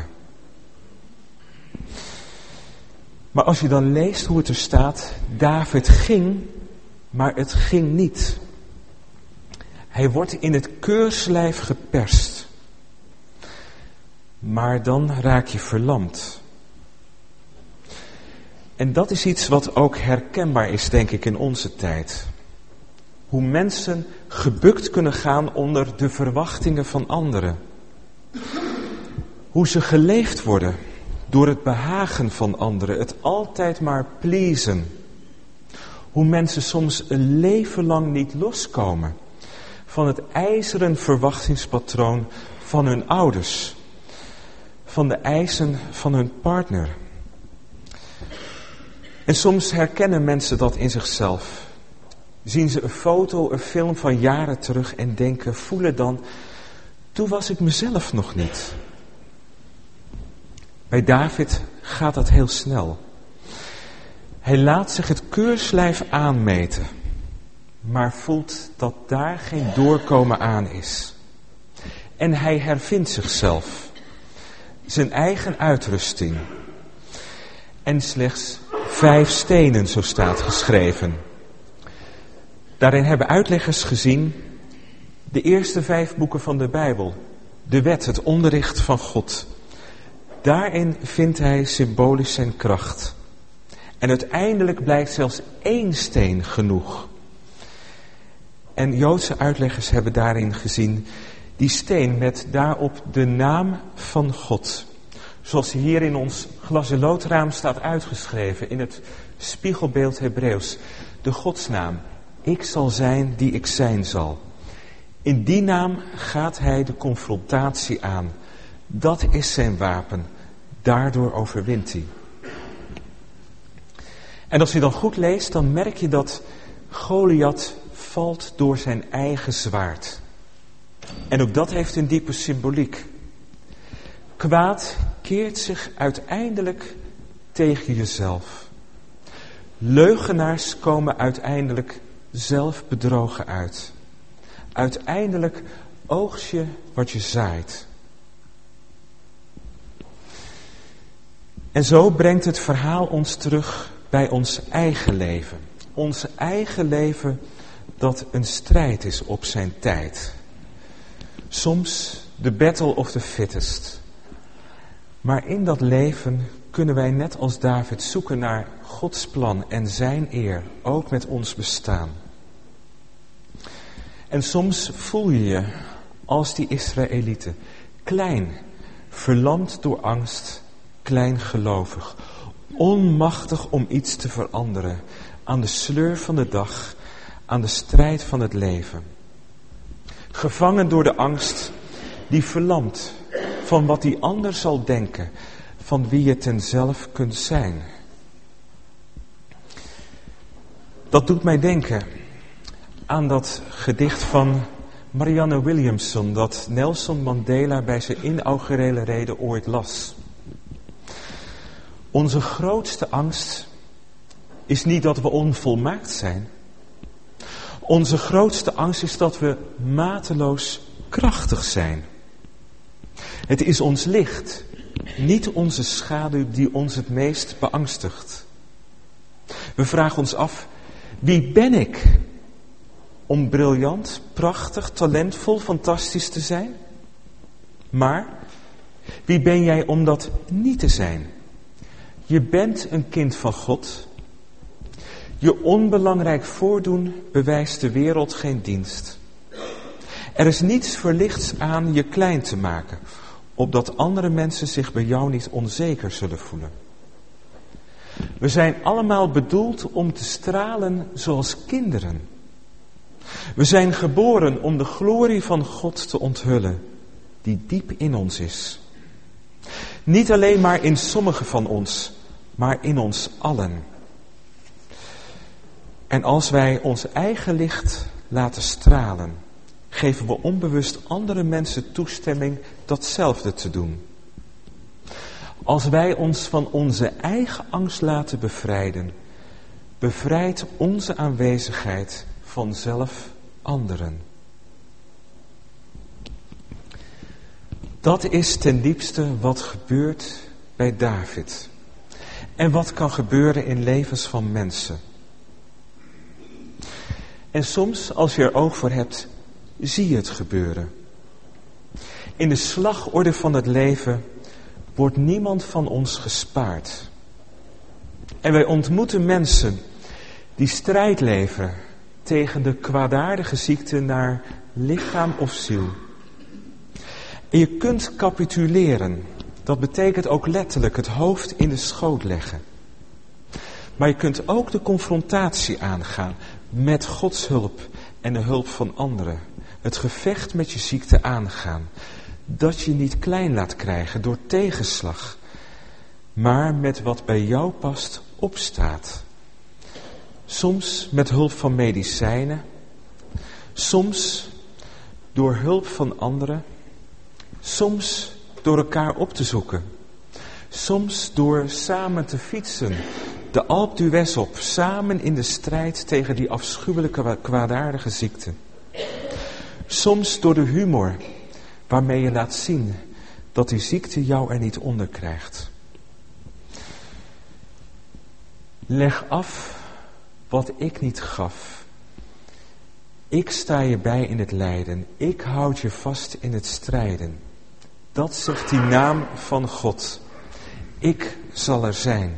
Maar als je dan leest hoe het er staat, David ging, maar het ging niet. Hij wordt in het keurslijf geperst. Maar dan raak je verlamd. En dat is iets wat ook herkenbaar is, denk ik, in onze tijd. Hoe mensen gebukt kunnen gaan onder de verwachtingen van anderen. Hoe ze geleefd worden door het behagen van anderen, het altijd maar pleasen. Hoe mensen soms een leven lang niet loskomen van het ijzeren verwachtingspatroon van hun ouders, van de eisen van hun partner. En soms herkennen mensen dat in zichzelf. Zien ze een foto, een film van jaren terug en denken, voelen dan, toen was ik mezelf nog niet. Bij David gaat dat heel snel. Hij laat zich het keurslijf aanmeten, maar voelt dat daar geen doorkomen aan is. En hij hervindt zichzelf, zijn eigen uitrusting. En slechts vijf stenen, zo staat geschreven. Daarin hebben uitleggers gezien de eerste vijf boeken van de Bijbel, de wet, het onderricht van God. Daarin vindt hij symbolisch zijn kracht. En uiteindelijk blijkt zelfs één steen genoeg. En Joodse uitleggers hebben daarin gezien die steen met daarop de naam van God. Zoals hier in ons glas- en loodraam staat uitgeschreven in het spiegelbeeld Hebreeuws. De Godsnaam. Ik zal zijn die ik zijn zal. In die naam gaat hij de confrontatie aan. Dat is zijn wapen. Daardoor overwint hij. En als je dan goed leest, dan merk je dat Goliath valt door zijn eigen zwaard. En ook dat heeft een diepe symboliek. Kwaad keert zich uiteindelijk tegen jezelf. Leugenaars komen uiteindelijk zelf bedrogen uit. Uiteindelijk oogst je wat je zaait. En zo brengt het verhaal ons terug bij ons eigen leven. Ons eigen leven dat een strijd is op zijn tijd. Soms de battle of the fittest. Maar in dat leven kunnen wij net als David zoeken naar Gods plan en zijn eer, ook met ons bestaan. En soms voel je je als die Israëlieten, klein, verlamd door angst, kleingelovig, onmachtig om iets te veranderen aan de sleur van de dag, aan de strijd van het leven. Gevangen door de angst die verlamt van wat die ander zal denken, van wie je ten zelf kunt zijn. Dat doet mij denken aan dat gedicht van Marianne Williamson, dat Nelson Mandela bij zijn inaugurele rede ooit las. Onze grootste angst is niet dat we onvolmaakt zijn. Onze grootste angst is dat we mateloos krachtig zijn. Het is ons licht, niet onze schaduw, die ons het meest beangstigt. We vragen ons af, wie ben ik? om briljant, prachtig, talentvol, fantastisch te zijn? Maar wie ben jij om dat niet te zijn? Je bent een kind van God. Je onbelangrijk voordoen bewijst de wereld geen dienst. Er is niets verlichts aan je klein te maken, opdat andere mensen zich bij jou niet onzeker zullen voelen. We zijn allemaal bedoeld om te stralen zoals kinderen. We zijn geboren om de glorie van God te onthullen, die diep in ons is. Niet alleen maar in sommigen van ons, maar in ons allen. En als wij ons eigen licht laten stralen, geven we onbewust andere mensen toestemming datzelfde te doen. Als wij ons van onze eigen angst laten bevrijden, bevrijdt onze aanwezigheid vanzelf anderen. Dat is ten diepste wat gebeurt bij David. En wat kan gebeuren in levens van mensen. En soms, als je er oog voor hebt, zie je het gebeuren. In de slagorde van het leven wordt niemand van ons gespaard. En wij ontmoeten mensen die strijd leveren tegen de kwaadaardige ziekte naar lichaam of ziel. En je kunt capituleren. Dat betekent ook letterlijk het hoofd in de schoot leggen. Maar je kunt ook de confrontatie aangaan met Gods hulp en de hulp van anderen. Het gevecht met je ziekte aangaan. Dat je niet klein laat krijgen door tegenslag. Maar met wat bij jou past opstaat. Soms met hulp van medicijnen. Soms door hulp van anderen. Soms door elkaar op te zoeken. Soms door samen te fietsen. De Alpe d'Huez op. Samen in de strijd tegen die afschuwelijke kwaadaardige ziekte. Soms door de humor. Waarmee je laat zien dat die ziekte jou er niet onder krijgt. Leg af wat ik niet gaf. Ik sta je bij in het lijden. Ik houd je vast in het strijden. Dat zegt die naam van God. Ik zal er zijn.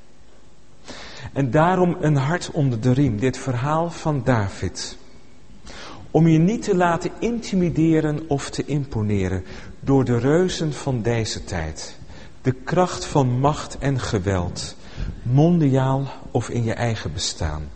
En daarom een hart onder de riem. Dit verhaal van David. Om je niet te laten intimideren of te imponeren door de reuzen van deze tijd. De kracht van macht en geweld. Mondiaal of in je eigen bestaan.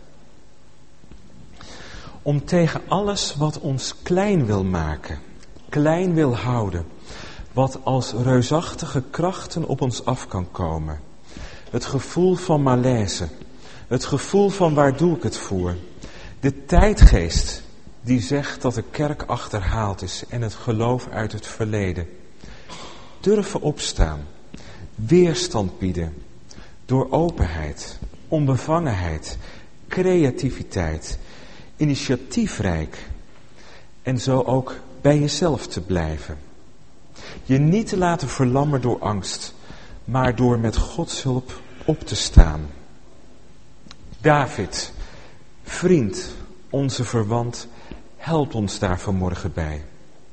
Om tegen alles wat ons klein wil maken, klein wil houden. Wat als reusachtige krachten op ons af kan komen. Het gevoel van malaise. Het gevoel van waar doe ik het voor. De tijdgeest die zegt dat de kerk achterhaald is en het geloof uit het verleden. Durven opstaan. Weerstand bieden. Door openheid, onbevangenheid, creativiteit, initiatiefrijk. En zo ook bij jezelf te blijven. Je niet te laten verlammen door angst, maar door met Gods hulp op te staan. David, vriend, onze verwant, helpt ons daar vanmorgen bij.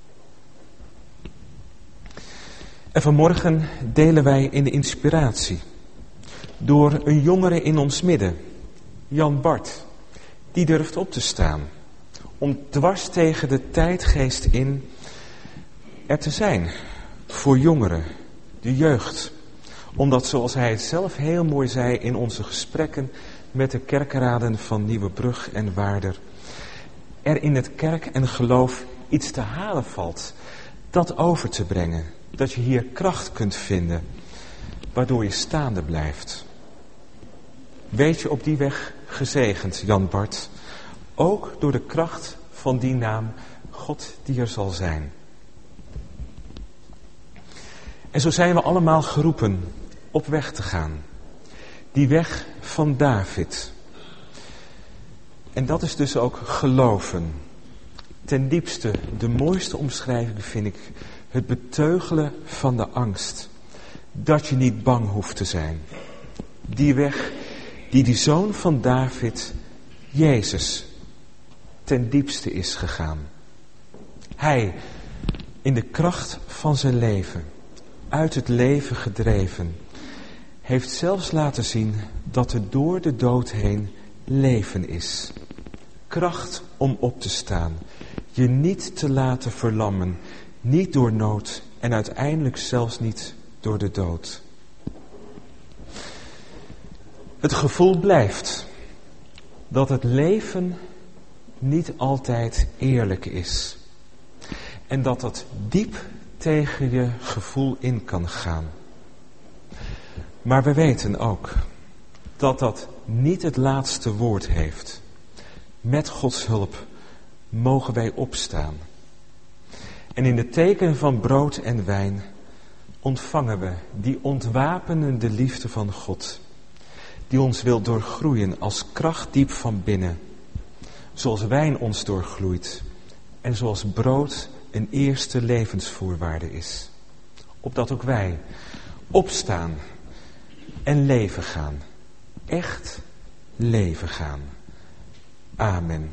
En vanmorgen delen wij in de inspiratie door een jongere in ons midden, Jan Bart, die durft op te staan. Om dwars tegen de tijdgeest in er te zijn voor jongeren, de jeugd. Omdat, zoals hij het zelf heel mooi zei in onze gesprekken met de kerkraden van Nieuwebrug en Waarder, er in het kerk en geloof iets te halen valt, dat over te brengen. Dat je hier kracht kunt vinden, waardoor je staande blijft. Weet je op die weg gezegend, Jan Bart, ook door de kracht van die naam, God die er zal zijn. En zo zijn we allemaal geroepen op weg te gaan. Die weg van David. En dat is dus ook geloven. Ten diepste, de mooiste omschrijving vind ik het beteugelen van de angst. Dat je niet bang hoeft te zijn. Die weg die die zoon van David, Jezus, ten diepste is gegaan. Hij, in de kracht van zijn leven, uit het leven gedreven, heeft zelfs laten zien dat er door de dood heen leven is. Kracht om op te staan, je niet te laten verlammen, niet door nood en uiteindelijk zelfs niet door de dood. Het gevoel blijft dat het leven niet altijd eerlijk is. En dat dat diep tegen je gevoel in kan gaan. Maar we weten ook dat dat niet het laatste woord heeft. Met Gods hulp mogen wij opstaan. En in de teken van brood en wijn ontvangen we die ontwapenende liefde van God. Die ons wil doorgroeien als kracht diep van binnen. Zoals wijn ons doorgloeit. En zoals brood een eerste levensvoorwaarde is. Opdat ook wij opstaan en leven gaan. Echt leven gaan. Amen.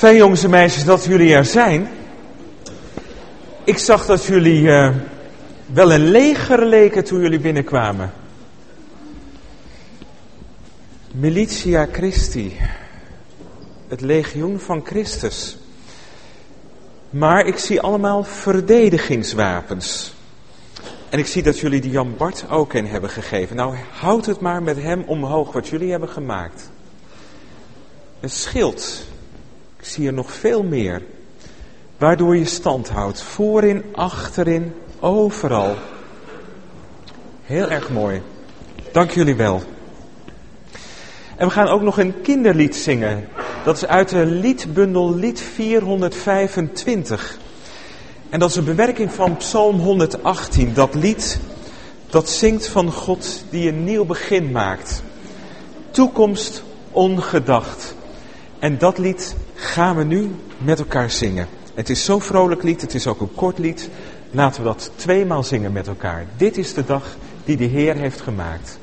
Fijn jongens en meisjes dat jullie er zijn. Ik zag dat jullie uh, wel een leger leken toen jullie binnenkwamen. Militia Christi. Het legioen van Christus. Maar ik zie allemaal verdedigingswapens. En ik zie dat jullie die Jan Bart ook een hebben gegeven. Nou, houd het maar met hem omhoog wat jullie hebben gemaakt. Een schild. Ik zie er nog veel meer. Waardoor je stand houdt. Voorin, achterin, overal. Heel erg mooi. Dank jullie wel. En we gaan ook nog een kinderlied zingen. Dat is uit de liedbundel lied vierhonderdvijfentwintig. En dat is een bewerking van Psalm honderdachttien. Dat lied dat zingt van God die een nieuw begin maakt. Toekomst ongedacht. En dat lied gaan we nu met elkaar zingen. Het is zo'n vrolijk lied, het is ook een kort lied. Laten we dat tweemaal zingen met elkaar. Dit is de dag die de Heer heeft gemaakt.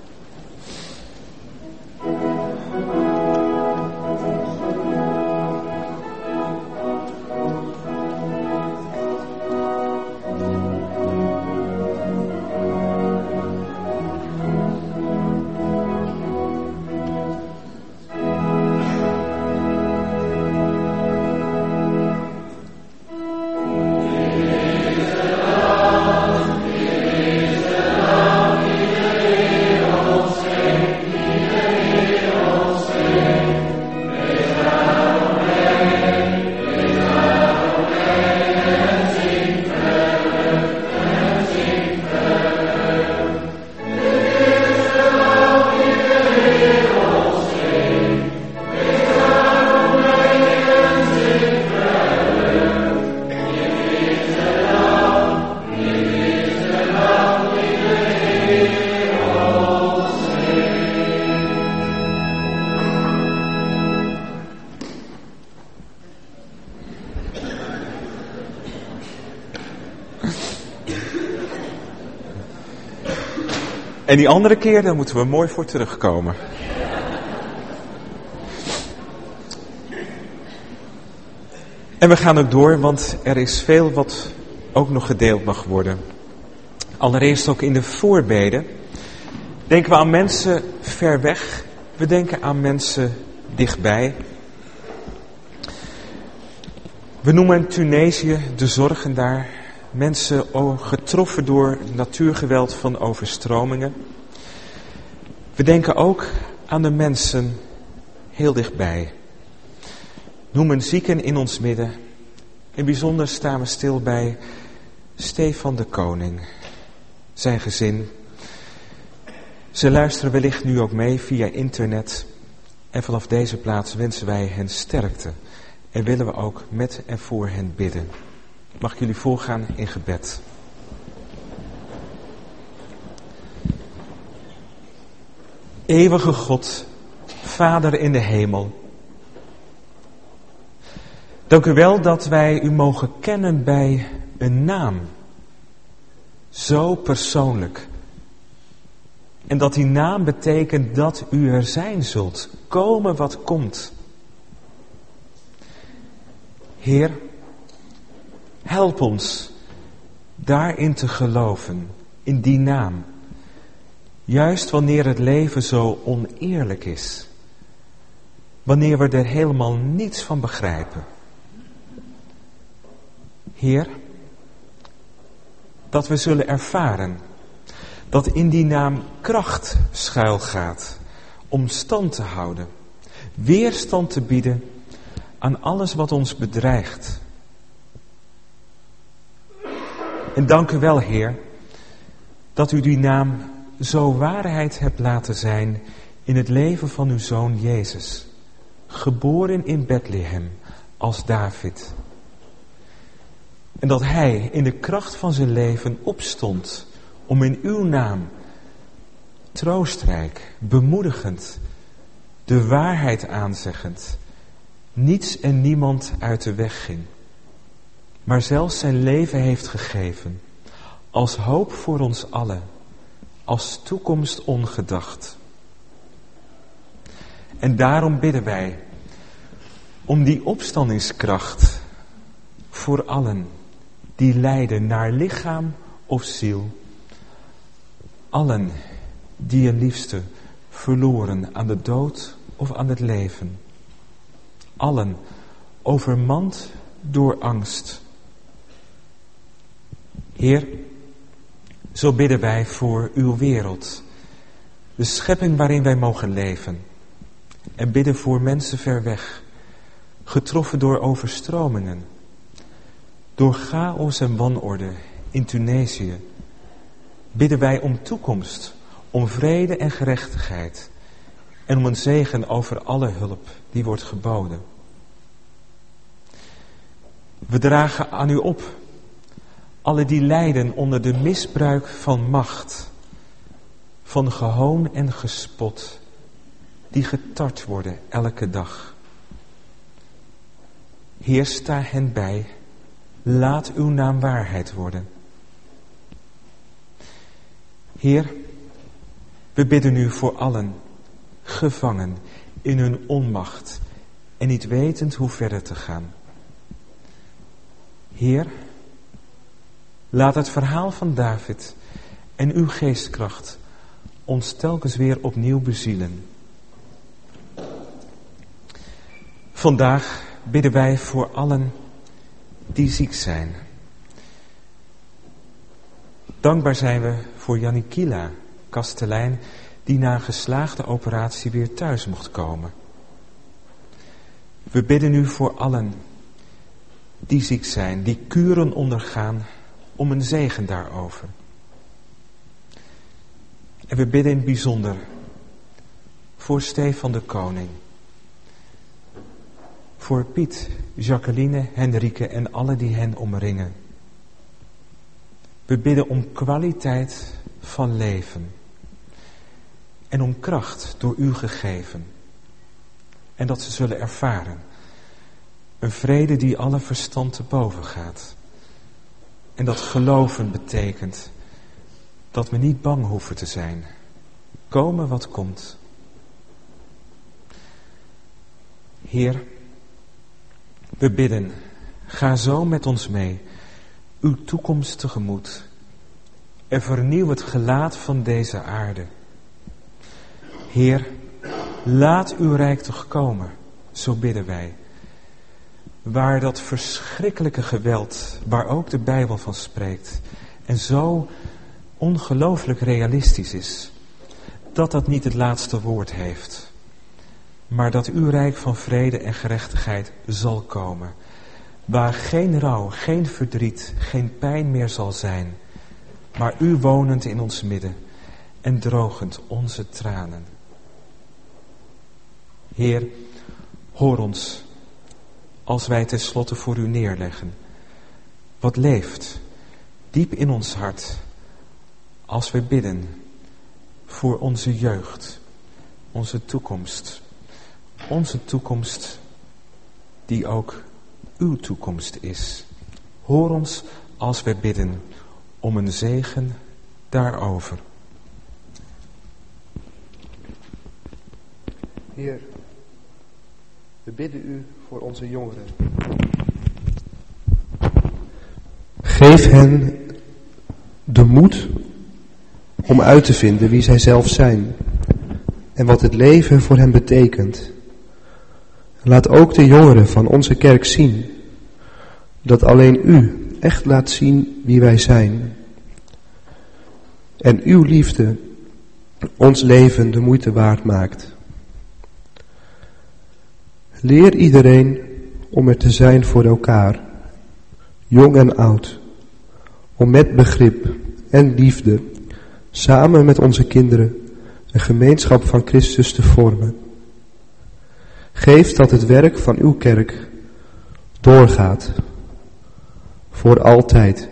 En die andere keer, daar moeten we mooi voor terugkomen. En we gaan ook door, want er is veel wat ook nog gedeeld mag worden. Allereerst ook in de voorbeden. Denken we aan mensen ver weg. We denken aan mensen dichtbij. We noemen Tunesië de zorgen daar. Mensen getroffen door natuurgeweld van overstromingen. We denken ook aan de mensen heel dichtbij. Noemen zieken in ons midden. In bijzonder staan we stil bij Stefan de Koning. Zijn gezin. Ze luisteren wellicht nu ook mee via internet. En vanaf deze plaats wensen wij hen sterkte. En willen we ook met en voor hen bidden. Mag ik jullie voorgaan in gebed. Eeuwige God, Vader in de hemel. Dank u wel dat wij u mogen kennen bij een naam. Zo persoonlijk. En dat die naam betekent dat u er zijn zult. Komen wat komt. Heer, help ons daarin te geloven, in die naam. Juist wanneer het leven zo oneerlijk is. Wanneer we er helemaal niets van begrijpen. Heer, dat we zullen ervaren dat in die naam kracht schuilgaat om stand te houden. Weerstand te bieden aan alles wat ons bedreigt. En dank u wel, Heer, dat u die naam zo waarheid hebt laten zijn in het leven van uw Zoon Jezus. Geboren in Bethlehem als David. En dat hij in de kracht van zijn leven opstond om in uw naam troostrijk, bemoedigend, de waarheid aanzeggend, niets en niemand uit de weg ging. Maar zelfs zijn leven heeft gegeven, als hoop voor ons allen, als toekomst ongedacht. En daarom bidden wij, Om die opstandingskracht voor allen die lijden naar lichaam of ziel. Allen die een liefste verloren aan de dood of aan het leven. Allen overmand door angst. Heer, zo bidden wij voor uw wereld, de schepping waarin wij mogen leven. En bidden voor mensen ver weg, getroffen door overstromingen, door chaos en wanorde in Tunesië. Bidden wij om toekomst, om vrede en gerechtigheid en om een zegen over alle hulp die wordt geboden. We dragen aan u op, alle die lijden onder de misbruik van macht, van gehoon en gespot, die getart worden elke dag. Heer, sta hen bij, laat uw naam waarheid worden. Heer, we bidden u voor allen, gevangen in hun onmacht en niet wetend hoe verder te gaan. Heer, laat het verhaal van David en uw geestkracht ons telkens weer opnieuw bezielen. Vandaag bidden wij voor allen die ziek zijn. Dankbaar zijn we voor Janikila, kastelein, die na een geslaagde operatie weer thuis mocht komen. We bidden u voor allen die ziek zijn, die kuren ondergaan, om een zegen daarover. En we bidden in het bijzonder voor Stefan de Koning, voor Piet, Jacqueline, Henrike en alle die hen omringen. We bidden om kwaliteit van leven en om kracht door u gegeven. En dat ze zullen ervaren een vrede die alle verstand te boven gaat. En dat geloven betekent dat we niet bang hoeven te zijn. Komen wat komt. Heer, we bidden, ga zo met ons mee, uw toekomst tegemoet. En vernieuw het gelaat van deze aarde. Heer, laat uw rijk toch komen, zo bidden wij. Waar dat verschrikkelijke geweld, waar ook de Bijbel van spreekt, en zo ongelooflijk realistisch is, dat dat niet het laatste woord heeft. Maar dat uw rijk van vrede en gerechtigheid zal komen. Waar geen rouw, geen verdriet, geen pijn meer zal zijn. Maar u wonend in ons midden en drogend onze tranen. Heer, hoor ons als wij tenslotte voor u neerleggen. Wat leeft diep in ons hart als we bidden voor onze jeugd, onze toekomst. Onze toekomst die ook uw toekomst is. Hoor ons als wij bidden om een zegen daarover. Heer, we bidden u voor onze jongeren. Geef hen de moed om uit te vinden wie zij zelf zijn en wat het leven voor hen betekent. Laat ook de jongeren van onze kerk zien dat alleen u echt laat zien wie wij zijn. En uw liefde ons leven de moeite waard maakt. Leer iedereen om er te zijn voor elkaar, jong en oud, om met begrip en liefde samen met onze kinderen een gemeenschap van Christus te vormen. Geef dat het werk van uw kerk doorgaat, voor altijd.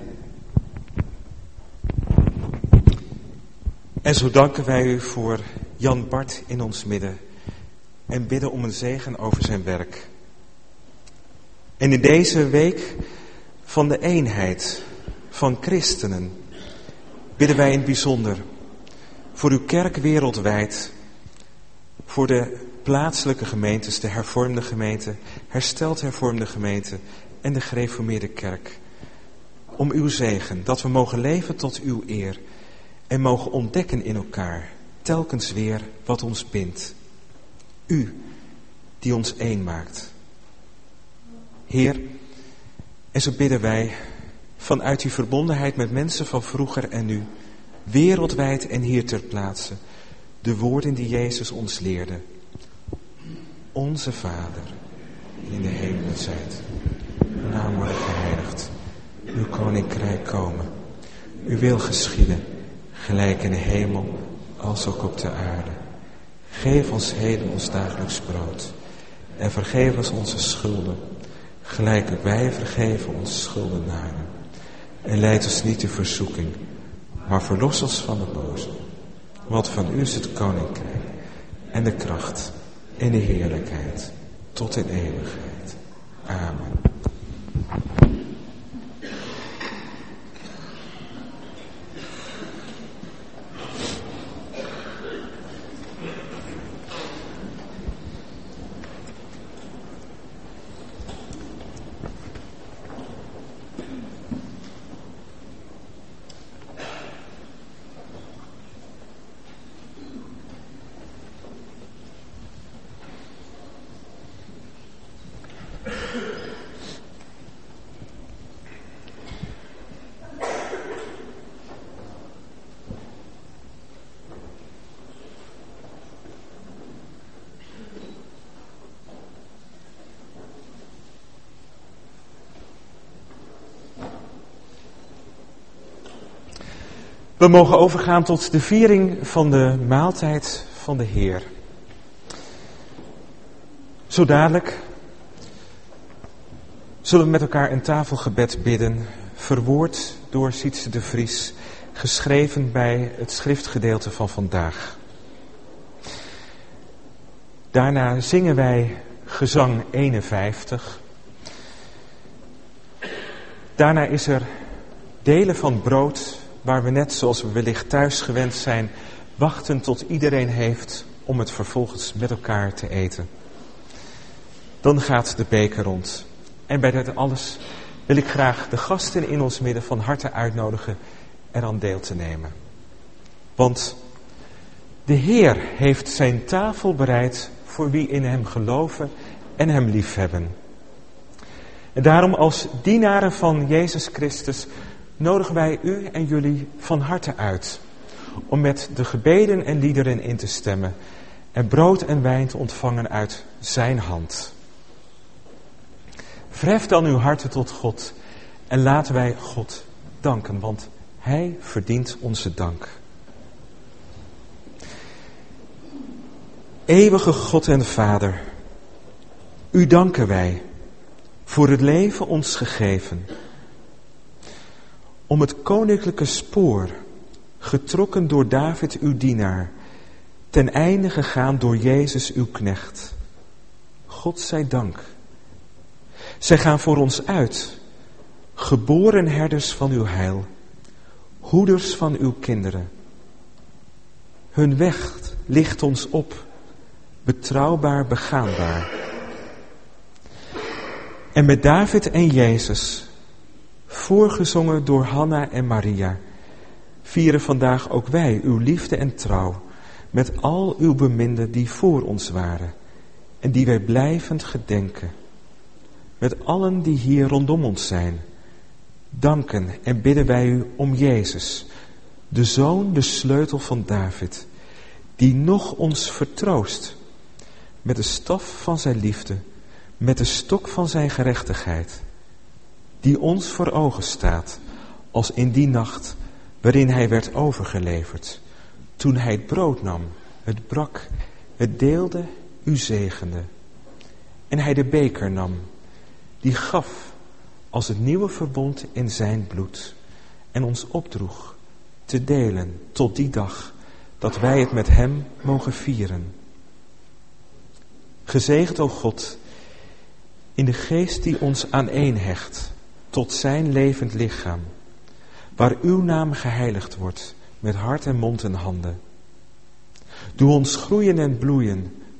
En zo danken wij u voor Jan Bart in ons midden en bidden om een zegen over zijn werk. En in deze week van de eenheid van christenen bidden wij in het bijzonder voor uw kerk wereldwijd, voor de plaatselijke gemeentes, de hervormde gemeente, hersteld hervormde gemeente en de gereformeerde kerk. Om uw zegen, dat we mogen leven tot uw eer en mogen ontdekken in elkaar, telkens weer wat ons bindt. U, die ons één maakt. Heer, en zo bidden wij vanuit uw verbondenheid met mensen van vroeger en nu, wereldwijd en hier ter plaatse, de woorden die Jezus ons leerde. Onze Vader, die in de hemelen zijt, uw naam wordt geheiligd, uw koninkrijk komen, uw wil geschieden, gelijk in de hemel als ook op de aarde. Geef ons heden ons dagelijks brood en vergeef ons onze schulden, gelijk ook wij vergeven onze schuldenaren. En leid ons niet in verzoeking, maar verlos ons van de boze. Want van u is het koninkrijk en de kracht en de heerlijkheid tot in eeuwigheid. Amen. We mogen overgaan tot de viering van de maaltijd van de Heer. Zo dadelijk zullen we met elkaar een tafelgebed bidden, verwoord door Sietse de Vries, geschreven bij het schriftgedeelte van vandaag. Daarna zingen wij gezang eenenvijftig. Daarna is er delen van brood, waar we net zoals we wellicht thuis gewend zijn, wachten tot iedereen heeft om het vervolgens met elkaar te eten. Dan gaat de beker rond. En bij dit alles wil ik graag de gasten in ons midden van harte uitnodigen eraan deel te nemen. Want de Heer heeft zijn tafel bereid voor wie in hem geloven en hem liefhebben. En daarom als dienaren van Jezus Christus nodigen wij u en jullie van harte uit om met de gebeden en liederen in te stemmen en brood en wijn te ontvangen uit zijn hand. Verhef dan uw harten tot God en laten wij God danken, want hij verdient onze dank. Eeuwige God en Vader, u danken wij voor het leven ons gegeven, om het koninklijke spoor, getrokken door David uw dienaar, ten einde gegaan door Jezus uw knecht. God zij dank. Zij gaan voor ons uit, geboren herders van uw heil, hoeders van uw kinderen. Hun weg ligt ons op, betrouwbaar begaanbaar. En met David en Jezus, voorgezongen door Hanna en Maria, vieren vandaag ook wij uw liefde en trouw met al uw beminden die voor ons waren en die wij blijvend gedenken. Met allen die hier rondom ons zijn, danken en bidden wij u om Jezus, de Zoon, de sleutel van David, die nog ons vertroost met de staf van zijn liefde, met de stok van zijn gerechtigheid, die ons voor ogen staat als in die nacht waarin hij werd overgeleverd, toen hij het brood nam, het brak, het deelde, u zegende. En hij de beker nam, die gaf als het nieuwe verbond in zijn bloed en ons opdroeg te delen tot die dag dat wij het met hem mogen vieren. Gezegend, o God, in de geest die ons aaneenhecht tot zijn levend lichaam, waar uw naam geheiligd wordt met hart en mond en handen. Doe ons groeien en bloeien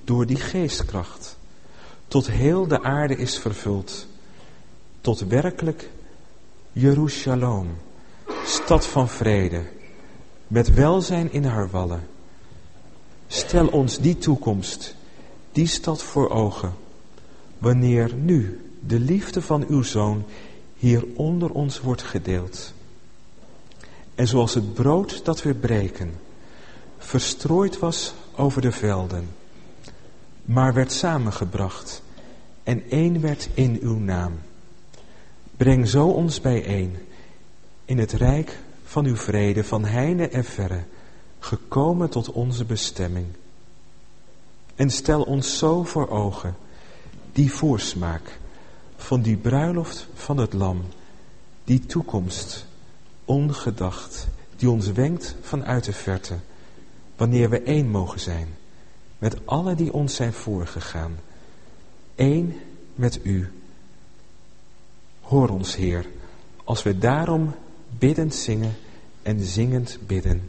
door die geestkracht, tot heel de aarde is vervuld, tot werkelijk Jeruzalem, stad van vrede, met welzijn in haar wallen. Stel ons die toekomst, die stad voor ogen, wanneer nu de liefde van uw Zoon hier onder ons wordt gedeeld. En zoals het brood dat we breken, verstrooid was over de velden, maar werd samengebracht en één werd in uw naam. Breng zo ons bijeen in het rijk van uw vrede, van heine en verre, gekomen tot onze bestemming. En stel ons zo voor ogen die voorsmaak van die bruiloft van het lam, die toekomst, ongedacht, die ons wenkt vanuit de verte, wanneer we één mogen zijn, met alle die ons zijn voorgegaan, één met u. Hoor ons, Heer, als we daarom biddend zingen en zingend bidden.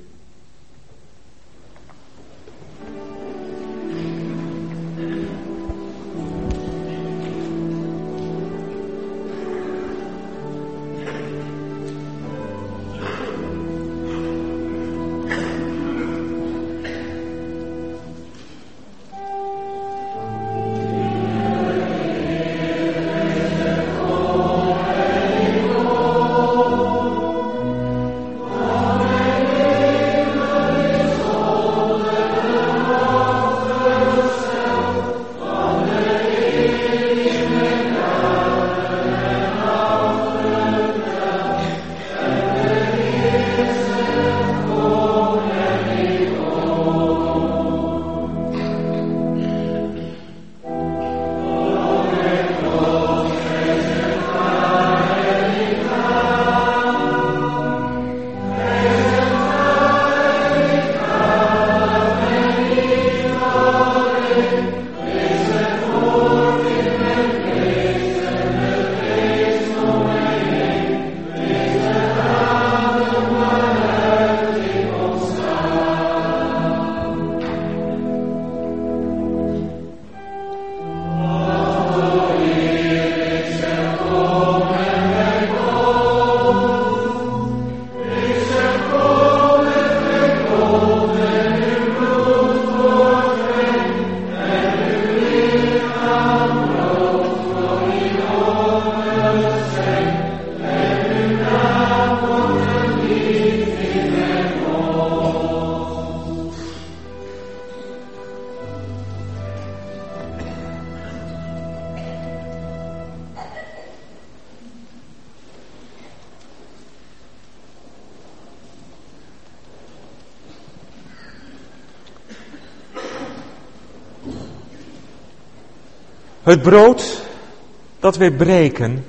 Het brood dat wij breken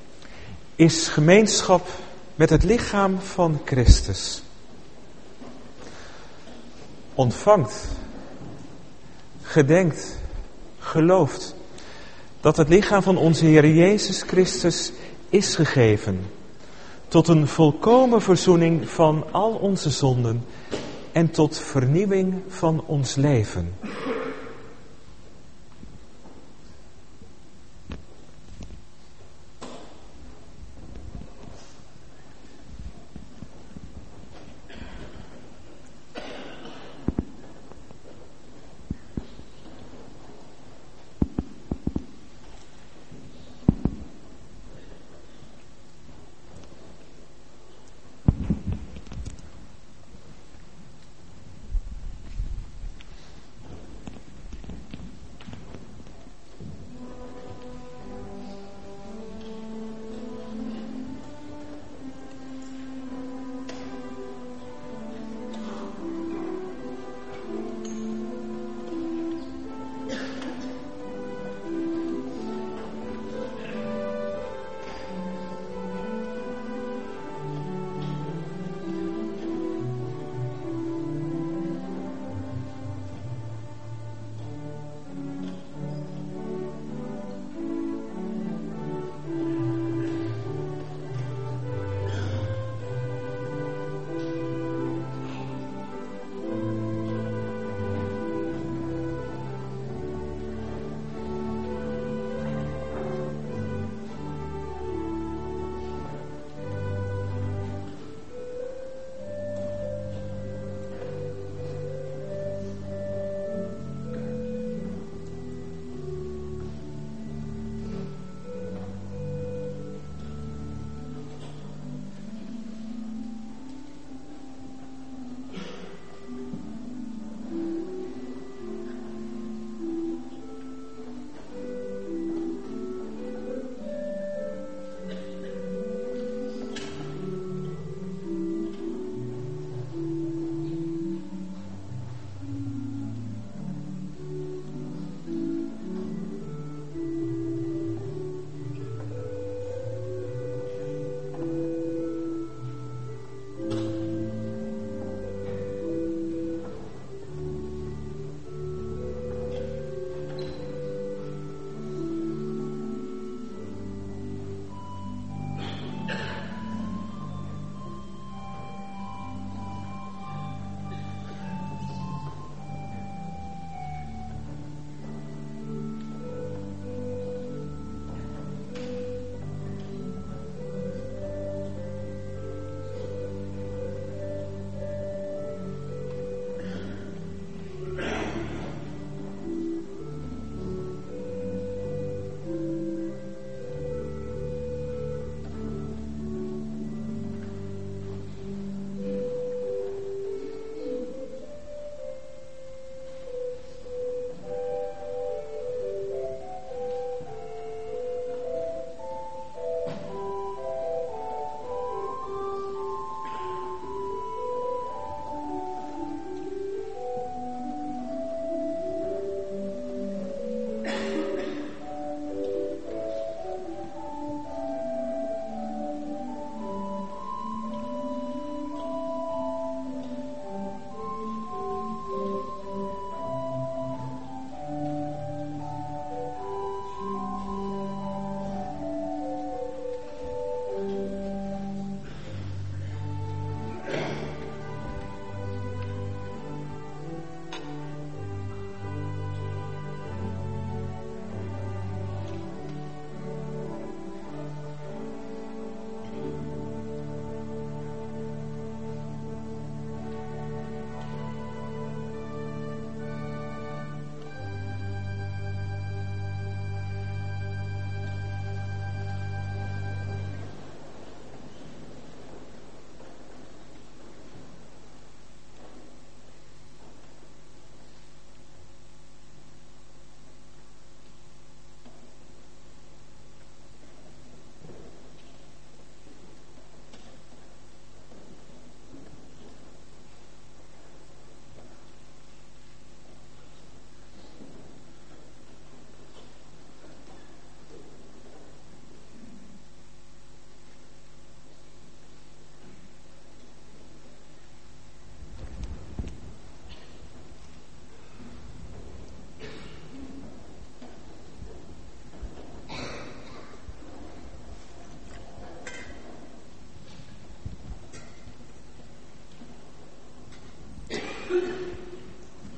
is gemeenschap met het lichaam van Christus. Ontvangt, gedenkt, gelooft dat het lichaam van onze Heer Jezus Christus is gegeven tot een volkomen verzoening van al onze zonden en tot vernieuwing van ons leven.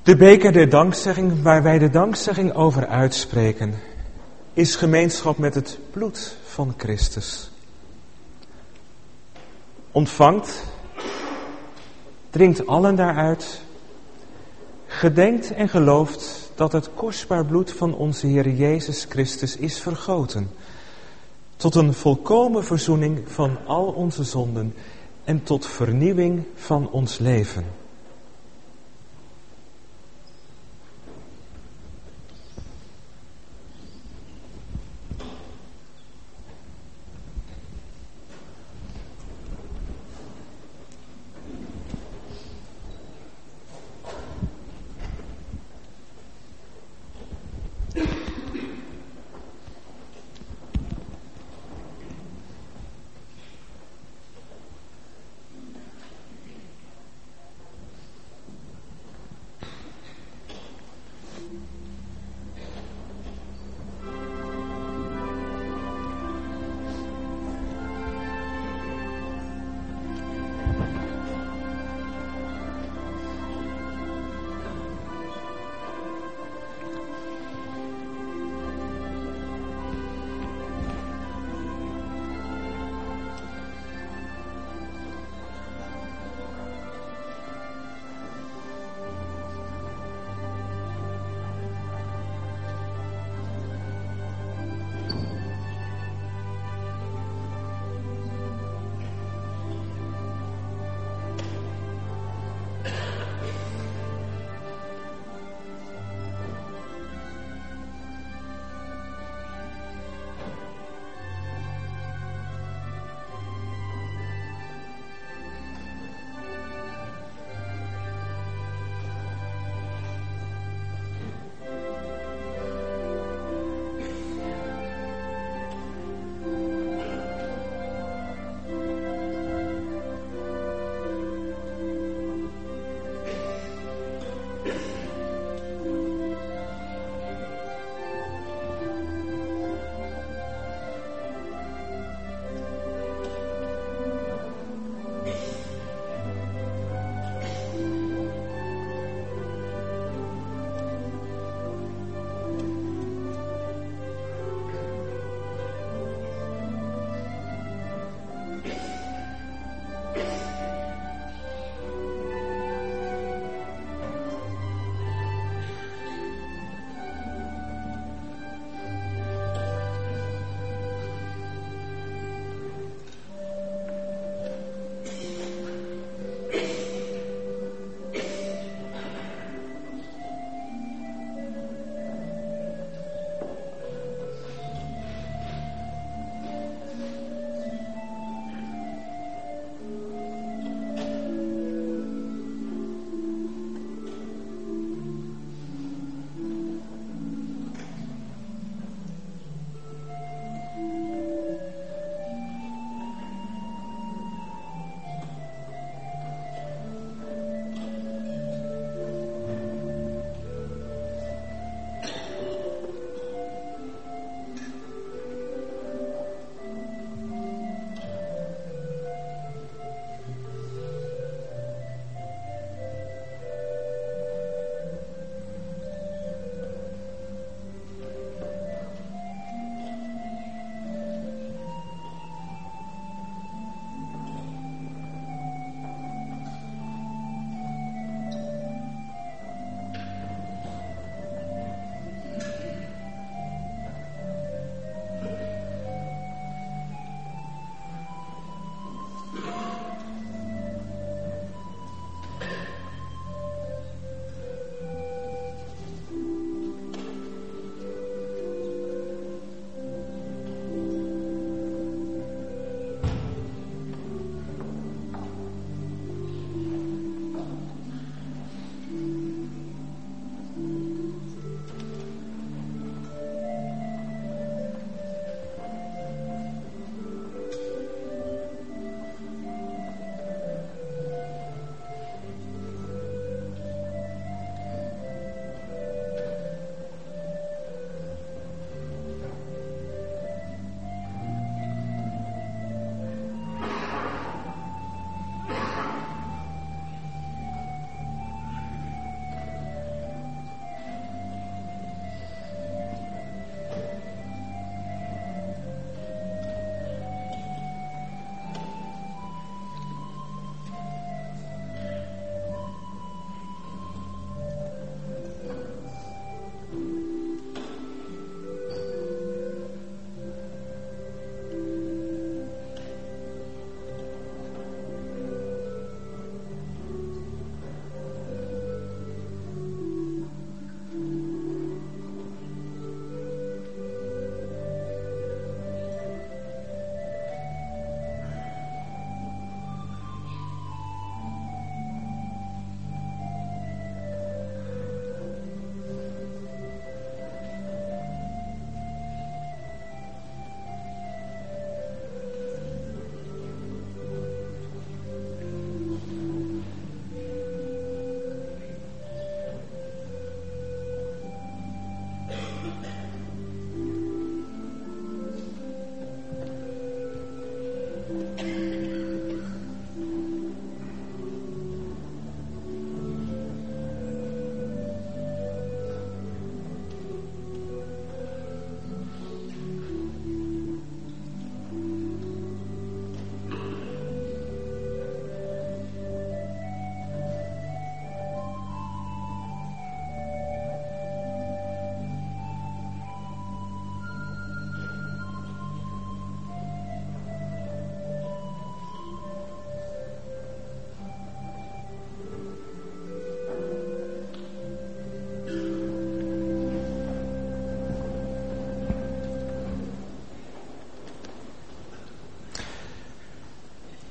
De beker der dankzegging, waar wij de dankzegging over uitspreken, is gemeenschap met het bloed van Christus. Ontvangt, drinkt allen daaruit, gedenkt en gelooft dat het kostbaar bloed van onze Heer Jezus Christus is vergoten, tot een volkomen verzoening van al onze zonden en tot vernieuwing van ons leven.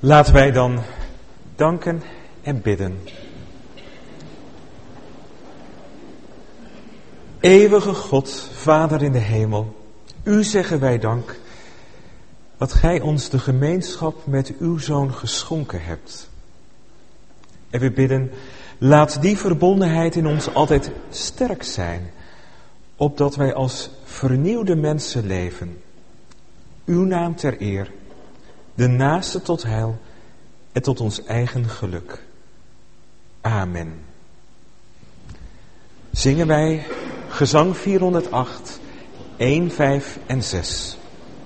Laten wij dan danken en bidden. Eeuwige God, Vader in de hemel, u zeggen wij dank dat gij ons de gemeenschap met uw Zoon geschonken hebt. En we bidden, laat die verbondenheid in ons altijd sterk zijn, opdat wij als vernieuwde mensen leven. Uw naam ter eer, de naaste tot heil en tot ons eigen geluk. Amen. Zingen wij gezang vierhonderdacht, een, vijf en zes.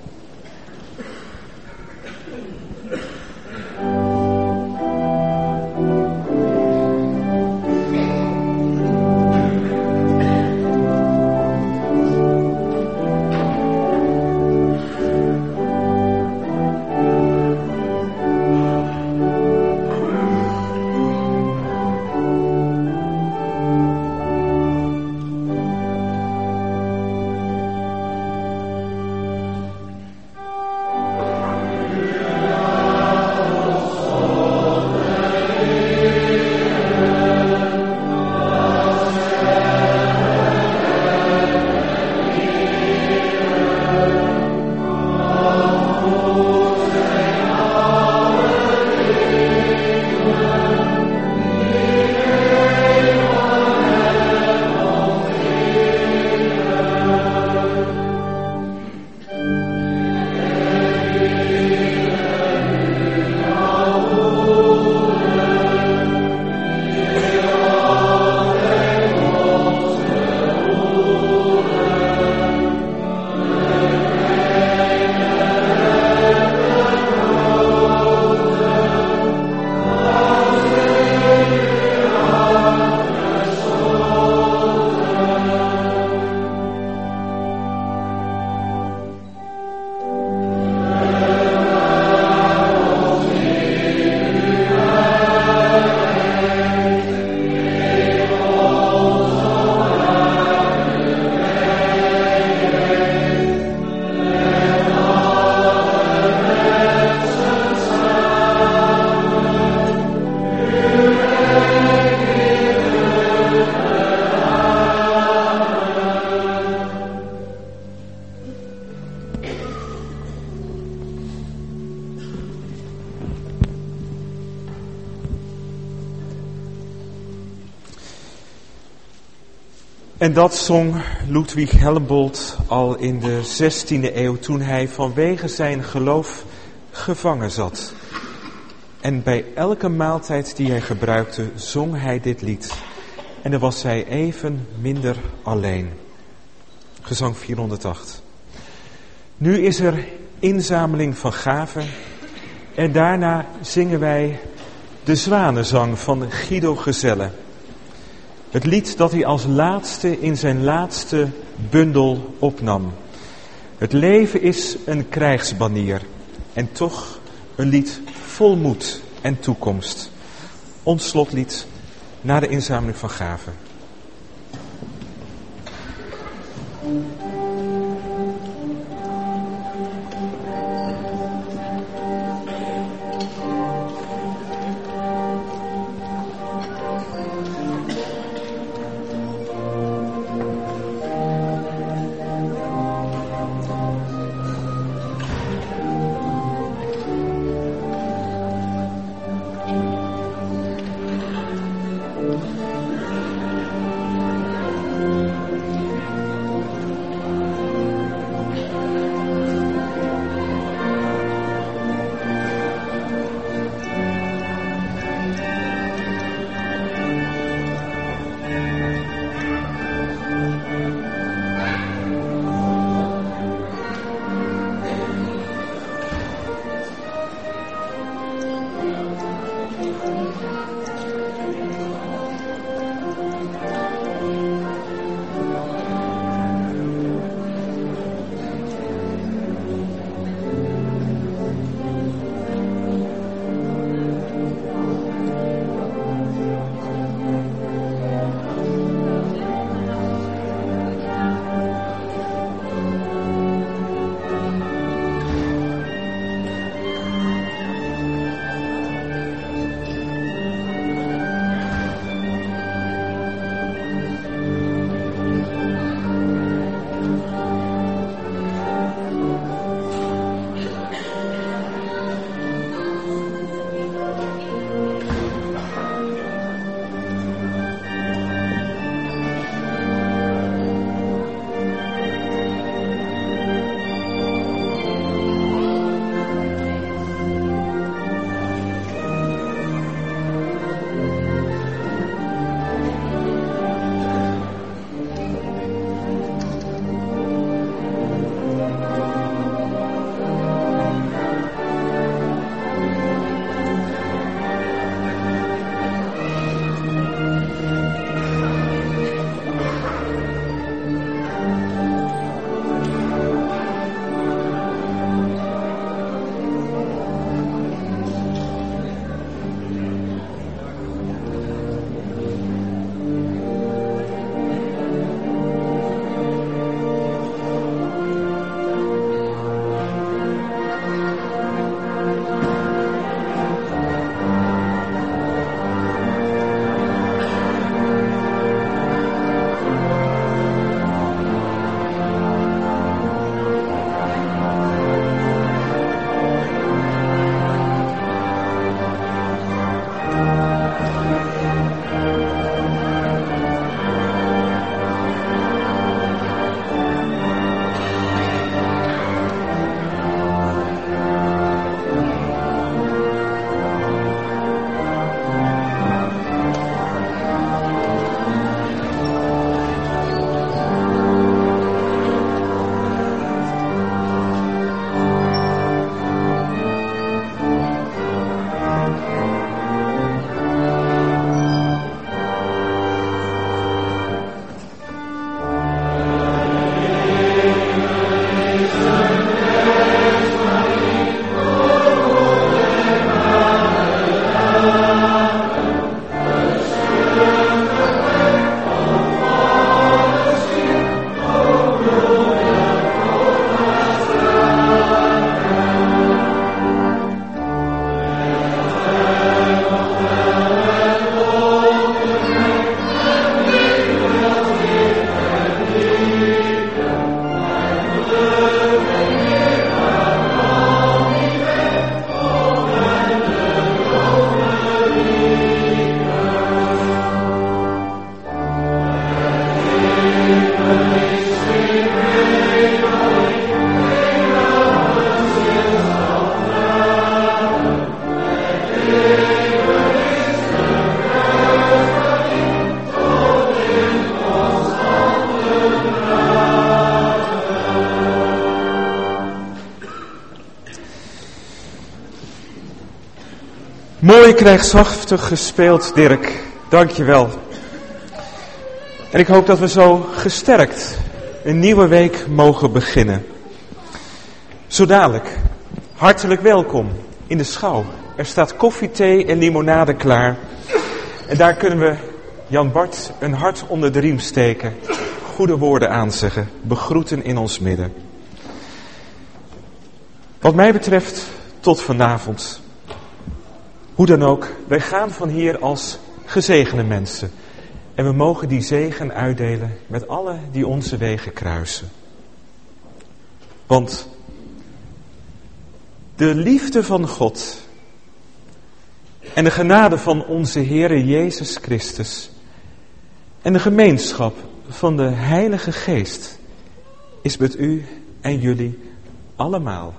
En dat zong Ludwig Helmbold al in de zestiende eeuw toen hij vanwege zijn geloof gevangen zat. En bij elke maaltijd die hij gebruikte zong hij dit lied. En dan was hij even minder alleen. Gezang vierhonderdacht. Nu is er inzameling van gaven en daarna zingen wij de Zwanenzang van Guido Gezelle. Het lied dat hij als laatste in zijn laatste bundel opnam. Het leven is een krijgsbanier en toch een lied vol moed en toekomst. Ons slotlied na de inzameling van gaven. Mooi krijgsachtig gespeeld, Dirk. Dank je wel. En ik hoop dat we zo gesterkt een nieuwe week mogen beginnen. Zo dadelijk, hartelijk welkom in de schouw. Er staat koffie, thee en limonade klaar. En daar kunnen we Jan Bart een hart onder de riem steken. Goede woorden aanzeggen. Begroeten in ons midden. Wat mij betreft, tot vanavond. Hoe dan ook, wij gaan van hier als gezegende mensen. En we mogen die zegen uitdelen met alle die onze wegen kruisen. Want de liefde van God en de genade van onze Heere Jezus Christus en de gemeenschap van de Heilige Geest is met u en jullie allemaal.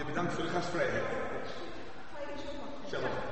Bedankt voor de gastvrijheid. Zelf.